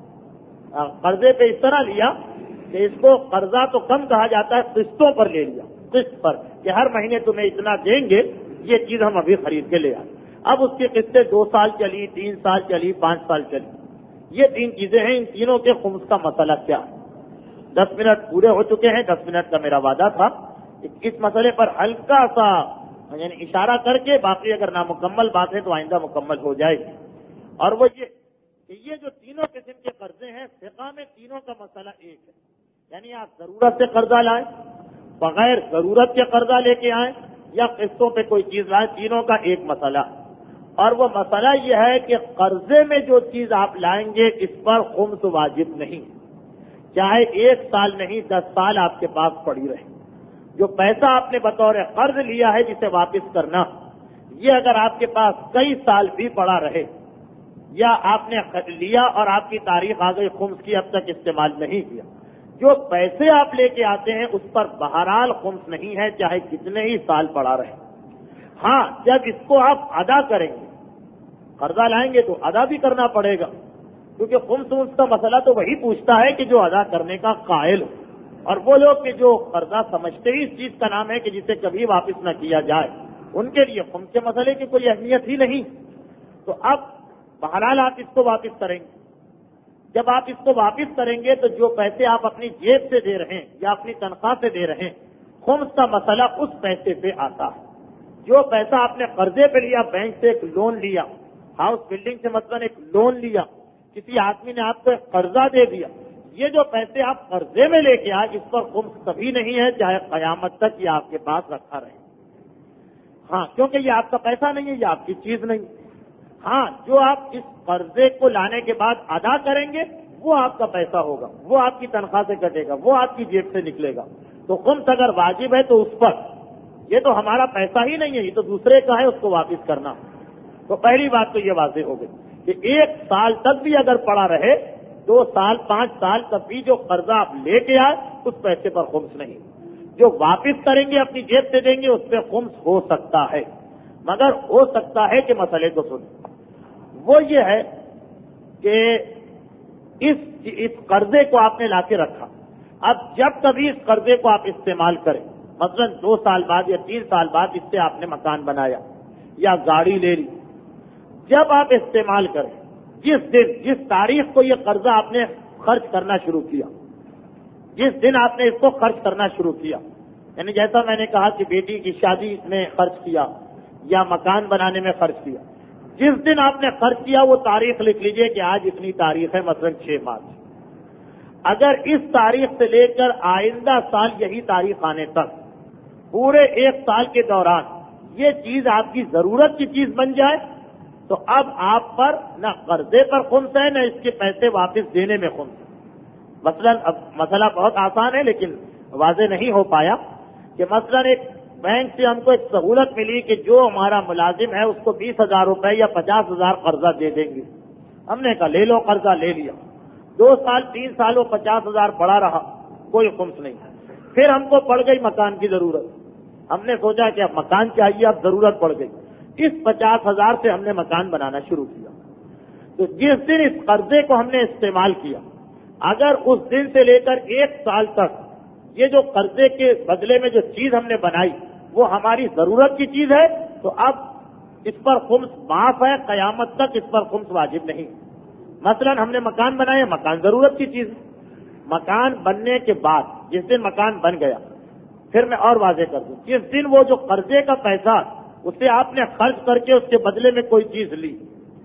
قرضے پہ اس طرح لیا کہ اس کو قرضہ تو کم کہا جاتا ہے، قسطوں پر لے لیا، قسط پر کہ ہر مہینے تمہیں اتنا دیں گے، یہ چیز ہم ابھی خرید کے لے آئے۔ اب اس کی قسطیں دو سال چلی، تین سال چلی، پانچ سال چلی۔ یہ تین چیزیں ہیں، ان تینوں کے خمس کا مسئلہ کیا ہے؟ دس منٹ پورے ہو چکے ہیں، دس منٹ کا میرا وعدہ تھا، اس مسئلے پر ہلکا سا یعنی اشارہ کر کے، باقی اگر نامکمل بات ہے تو آئندہ مکمل ہو جائے گی۔ اور وہ یہ کہ یہ جو تینوں قسم کے قرضے ہیں، فقہ میں تینوں کا مسئلہ ایک ہے، یعنی آپ ضرورت سے قرضہ لائیں، بغیر ضرورت کے قرضہ لے کے آئیں، یا قسطوں پہ کوئی چیز لائیں، تینوں کا ایک مسئلہ۔ اور وہ مسئلہ یہ ہے کہ قرضے میں جو چیز آپ لائیں گے اس پر خمس واجب نہیں، چاہے ایک سال نہیں دس سال آپ کے پاس پڑی رہے۔ جو پیسہ آپ نے بطور قرض لیا ہے جسے واپس کرنا، یہ اگر آپ کے پاس کئی سال بھی پڑا رہے، یا آپ نے لیا اور آپ کی تاریخ آ گئی خمس کی، اب تک استعمال نہیں کیا، جو پیسے آپ لے کے آتے ہیں اس پر بہرحال خمس نہیں ہے، چاہے کتنے ہی سال پڑا رہے۔ ہاں، جب اس کو آپ ادا کریں گے، قرضہ لائیں گے تو ادا بھی کرنا پڑے گا، کیونکہ خمس ومس کا مسئلہ تو وہی پوچھتا ہے کہ جو ادا کرنے کا قائل ہو، اور وہ لوگ کہ جو قرضہ سمجھتے ہی اس چیز کا نام ہے کہ جسے کبھی واپس نہ کیا جائے، ان کے لیے خمس کے مسئلے کی کوئی اہمیت ہی نہیں۔ تو اب بہرحال آپ اس کو واپس کریں گے۔ جب آپ اس کو واپس کریں گے تو جو پیسے آپ اپنی جیب سے دے رہے ہیں یا اپنی تنخواہ سے دے رہے ہیں، خمس کا مسئلہ اس پیسے پہ آتا ہے۔ جو پیسہ آپ نے قرضے پہ لیا، بینک سے ایک لون لیا، ہاؤس بلڈنگ سے مثلا ایک لون لیا، کسی آدمی نے آپ کو ایک قرضہ دے دیا، یہ جو پیسے آپ قرضے میں لے کے آئے اس پر خمس کبھی نہیں ہے، چاہے قیامت تک یہ آپ کے پاس رکھا رہے۔ ہاں، کیونکہ یہ آپ کا پیسہ نہیں ہے، یہ آپ کی چیز نہیں۔ ہاں، جو آپ اس قرضے کو لانے کے بعد ادا کریں گے وہ آپ کا پیسہ ہوگا، وہ آپ کی تنخواہ سے کٹے گا، وہ آپ کی جیب سے نکلے گا۔ تو خمس اگر واجب ہے تو اس پر، یہ تو ہمارا پیسہ ہی نہیں ہے، یہ تو دوسرے کا ہے، اس کو واپس کرنا۔ تو پہلی بات تو یہ واضح ہو گئی کہ ایک سال تک بھی اگر پڑا رہے، دو سال پانچ سال تب بھی جو قرضہ آپ لے کے آئے اس پیسے پر خمس نہیں۔ جو واپس کریں گے اپنی جیب سے دیں گے اس پہ خمس ہو سکتا ہے، مگر ہو سکتا ہے کہ مسئلے کو سنیں، وہ یہ ہے کہ اس اس قرضے کو آپ نے لا کے رکھا، اب جب کبھی اس قرضے کو آپ استعمال کریں، مثلا دو سال بعد یا تین سال بعد اس سے آپ نے مکان بنایا یا گاڑی لے لی، جب آپ استعمال کریں، جس دن جس تاریخ کو یہ قرضہ آپ نے خرچ کرنا شروع کیا، جس دن آپ نے اس کو خرچ کرنا شروع کیا، یعنی جیسا میں نے کہا کہ بیٹی کی شادی میں خرچ کیا یا مکان بنانے میں خرچ کیا، جس دن آپ نے خرچ کیا وہ تاریخ لکھ لیجئے کہ آج اتنی تاریخ ہے، مثلا چھ مارچ۔ اگر اس تاریخ سے لے کر آئندہ سال یہی تاریخ آنے تک پورے ایک سال کے دوران یہ چیز آپ کی ضرورت کی چیز بن جائے تو اب آپ پر نہ قرضے پر خمس ہے نہ اس کے پیسے واپس دینے میں خمس ہے۔ مثلا اب مسئلہ بہت آسان ہے لیکن واضح نہیں ہو پایا کہ مثلا ایک بینک سے ہم کو ایک سہولت ملی کہ جو ہمارا ملازم ہے اس کو بیس ہزار روپے یا پچاس ہزار قرضہ دے دیں گے، ہم نے کہا لے لو، قرضہ لے لیا، دو سال تین سال وہ پچاس ہزار پڑا رہا، کوئی خمس نہیں۔ پھر ہم کو پڑ گئی مکان کی ضرورت، ہم نے سوچا کہ اب مکان چاہیے، اب ضرورت پڑ گئی، اس پچاس ہزار سے ہم نے مکان بنانا شروع کیا۔ تو جس دن اس قرضے کو ہم نے استعمال کیا، اگر اس دن سے لے کر ایک سال تک یہ جو قرضے کے بدلے میں جو چیز ہم نے بنائی وہ ہماری ضرورت کی چیز ہے تو اب اس پر خمس معاف ہے، قیامت تک اس پر خمس واجب نہیں۔ مثلا ہم نے مکان بنایا، مکان ضرورت کی چیز ہے، مکان بننے کے بعد جس دن مکان بن گیا، پھر میں اور واضح کر دوں، جس دن وہ جو قرضے کا پیسہ اسے آپ نے خرچ کر کے اس کے بدلے میں کوئی چیز لی،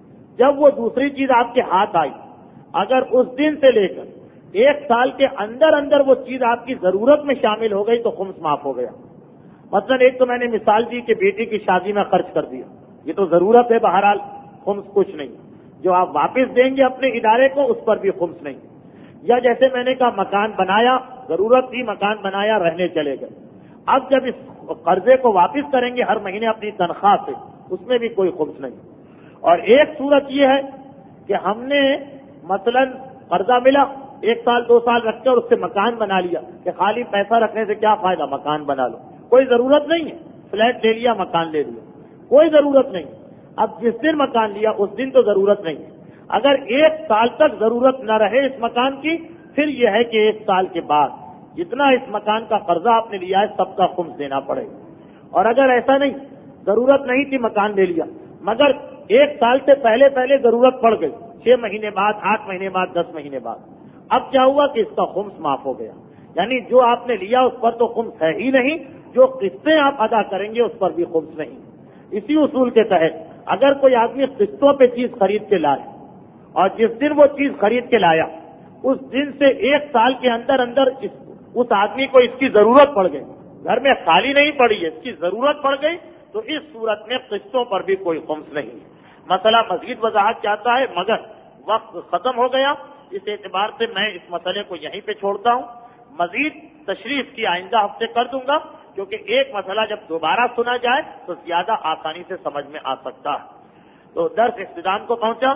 جب وہ دوسری چیز آپ کے ہاتھ آئی، اگر اس دن سے لے کر ایک سال کے اندر اندر وہ چیز آپ کی ضرورت میں شامل ہو گئی تو خمس معاف ہو گیا۔ مثلا ایک تو میں نے مثال دی کہ بیٹی کی شادی میں خرچ کر دیا، یہ تو ضرورت ہے، بہرحال خمس کچھ نہیں، جو آپ واپس دیں گے اپنے ادارے کو اس پر بھی خمس نہیں۔ یا جیسے میں نے کہا مکان بنایا، ضرورت تھی، مکان بنایا، رہنے چلے گئے، اب جب اس قرضے کو واپس کریں گے ہر مہینے اپنی تنخواہ سے، اس میں بھی کوئی خمس نہیں۔ اور ایک صورت یہ ہے کہ ہم نے مثلا قرضہ ملا، ایک سال دو سال رکھ کر اس سے مکان بنا لیا کہ خالی پیسہ رکھنے سے کیا فائدہ، مکان بنا لو، کوئی ضرورت نہیں ہے، فلیٹ لے لیا، مکان لے لیا، کوئی ضرورت نہیں۔ اب جس دن مکان لیا اس دن تو ضرورت نہیں ہے، اگر ایک سال تک ضرورت نہ رہے اس مکان کی، پھر یہ ہے کہ ایک سال کے بعد جتنا اس مکان کا قرضہ آپ نے لیا ہے سب کا خمس دینا پڑے گا۔ اور اگر ایسا نہیں، ضرورت نہیں تھی، مکان لے لیا، مگر ایک سال سے پہلے پہلے ضرورت پڑ گئی، چھ مہینے بعد، آٹھ مہینے بعد، دس مہینے بعد، اب کیا ہوا کہ اس کا خمس معاف ہو گیا، یعنی جو آپ نے لیا اس پر تو خمس ہے ہی نہیں، جو قسطیں آپ ادا کریں گے اس پر بھی خمس نہیں۔ اسی اصول کے تحت اگر کوئی آدمی قسطوں پہ چیز خرید کے لائے اور جس دن وہ چیز خرید کے لایا اس دن سے ایک سال کے اندر اندر اس, اس آدمی کو اس کی ضرورت پڑ گئی، گھر میں خالی نہیں پڑی ہے، اس کی ضرورت پڑ گئی، تو اس صورت میں قسطوں پر بھی کوئی خمس نہیں۔ مسئلہ مزید وضاحت چاہتا ہے مگر وقت ختم ہو گیا، اس اعتبار سے میں اس مسئلے کو یہیں پہ چھوڑتا ہوں، مزید تشریح کی آئندہ ہفتے کر دوں گا، کیونکہ ایک مسئلہ جب دوبارہ سنا جائے تو زیادہ آسانی سے سمجھ میں آ سکتا ہے۔ تو درس اختتام کو پہنچا،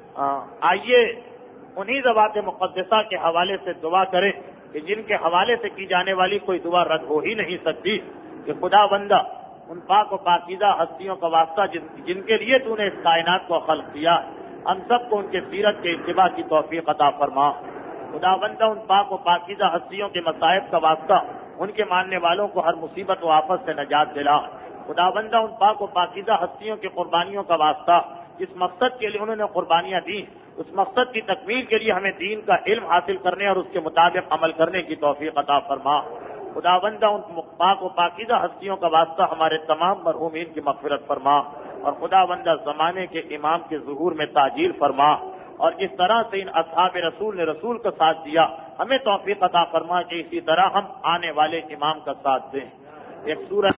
آئیے انہی ذوات مقدسہ کے حوالے سے دعا کریں کہ جن کے حوالے سے کی جانے والی کوئی دعا رد ہو ہی نہیں سکتی، کہ خدا بندہ ان پاک و پاکیزہ ہستیوں کا واسطہ جن, جن کے لیے تو نے اس کائنات کو خلق کیا، ہم سب کو ان کے سیرت کے اتباع کی توفیق عطا فرما۔ خدا بندہ ان پاک و پاکیزہ ہستیوں کے مصائب کا واسطہ ان کے ماننے والوں کو ہر مصیبت و آفت سے نجات دلا۔ خدا بندہ ان پاک و پاکیزہ ہستیوں کی قربانیوں کا واسطہ جس مقصد کے لیے انہوں نے قربانیاں دی، اس مقصد کی تکمیل کے لیے ہمیں دین کا علم حاصل کرنے اور اس کے مطابق عمل کرنے کی توفیق عطا فرما۔ خدا بندہ ان پاک و پاکیزہ ہستیوں کا واسطہ ہمارے تمام مرحومین کی مغفرت فرما، اور خدا بندہ زمانے کے امام کے ظہور میں تاجیل فرما، اور جس طرح سے ان اصحاب رسول نے رسول کا ساتھ دیا ہمیں توفیق عطا فرما کہ اسی طرح ہم آنے والے امام کا ساتھ دیں۔ ایک سورہ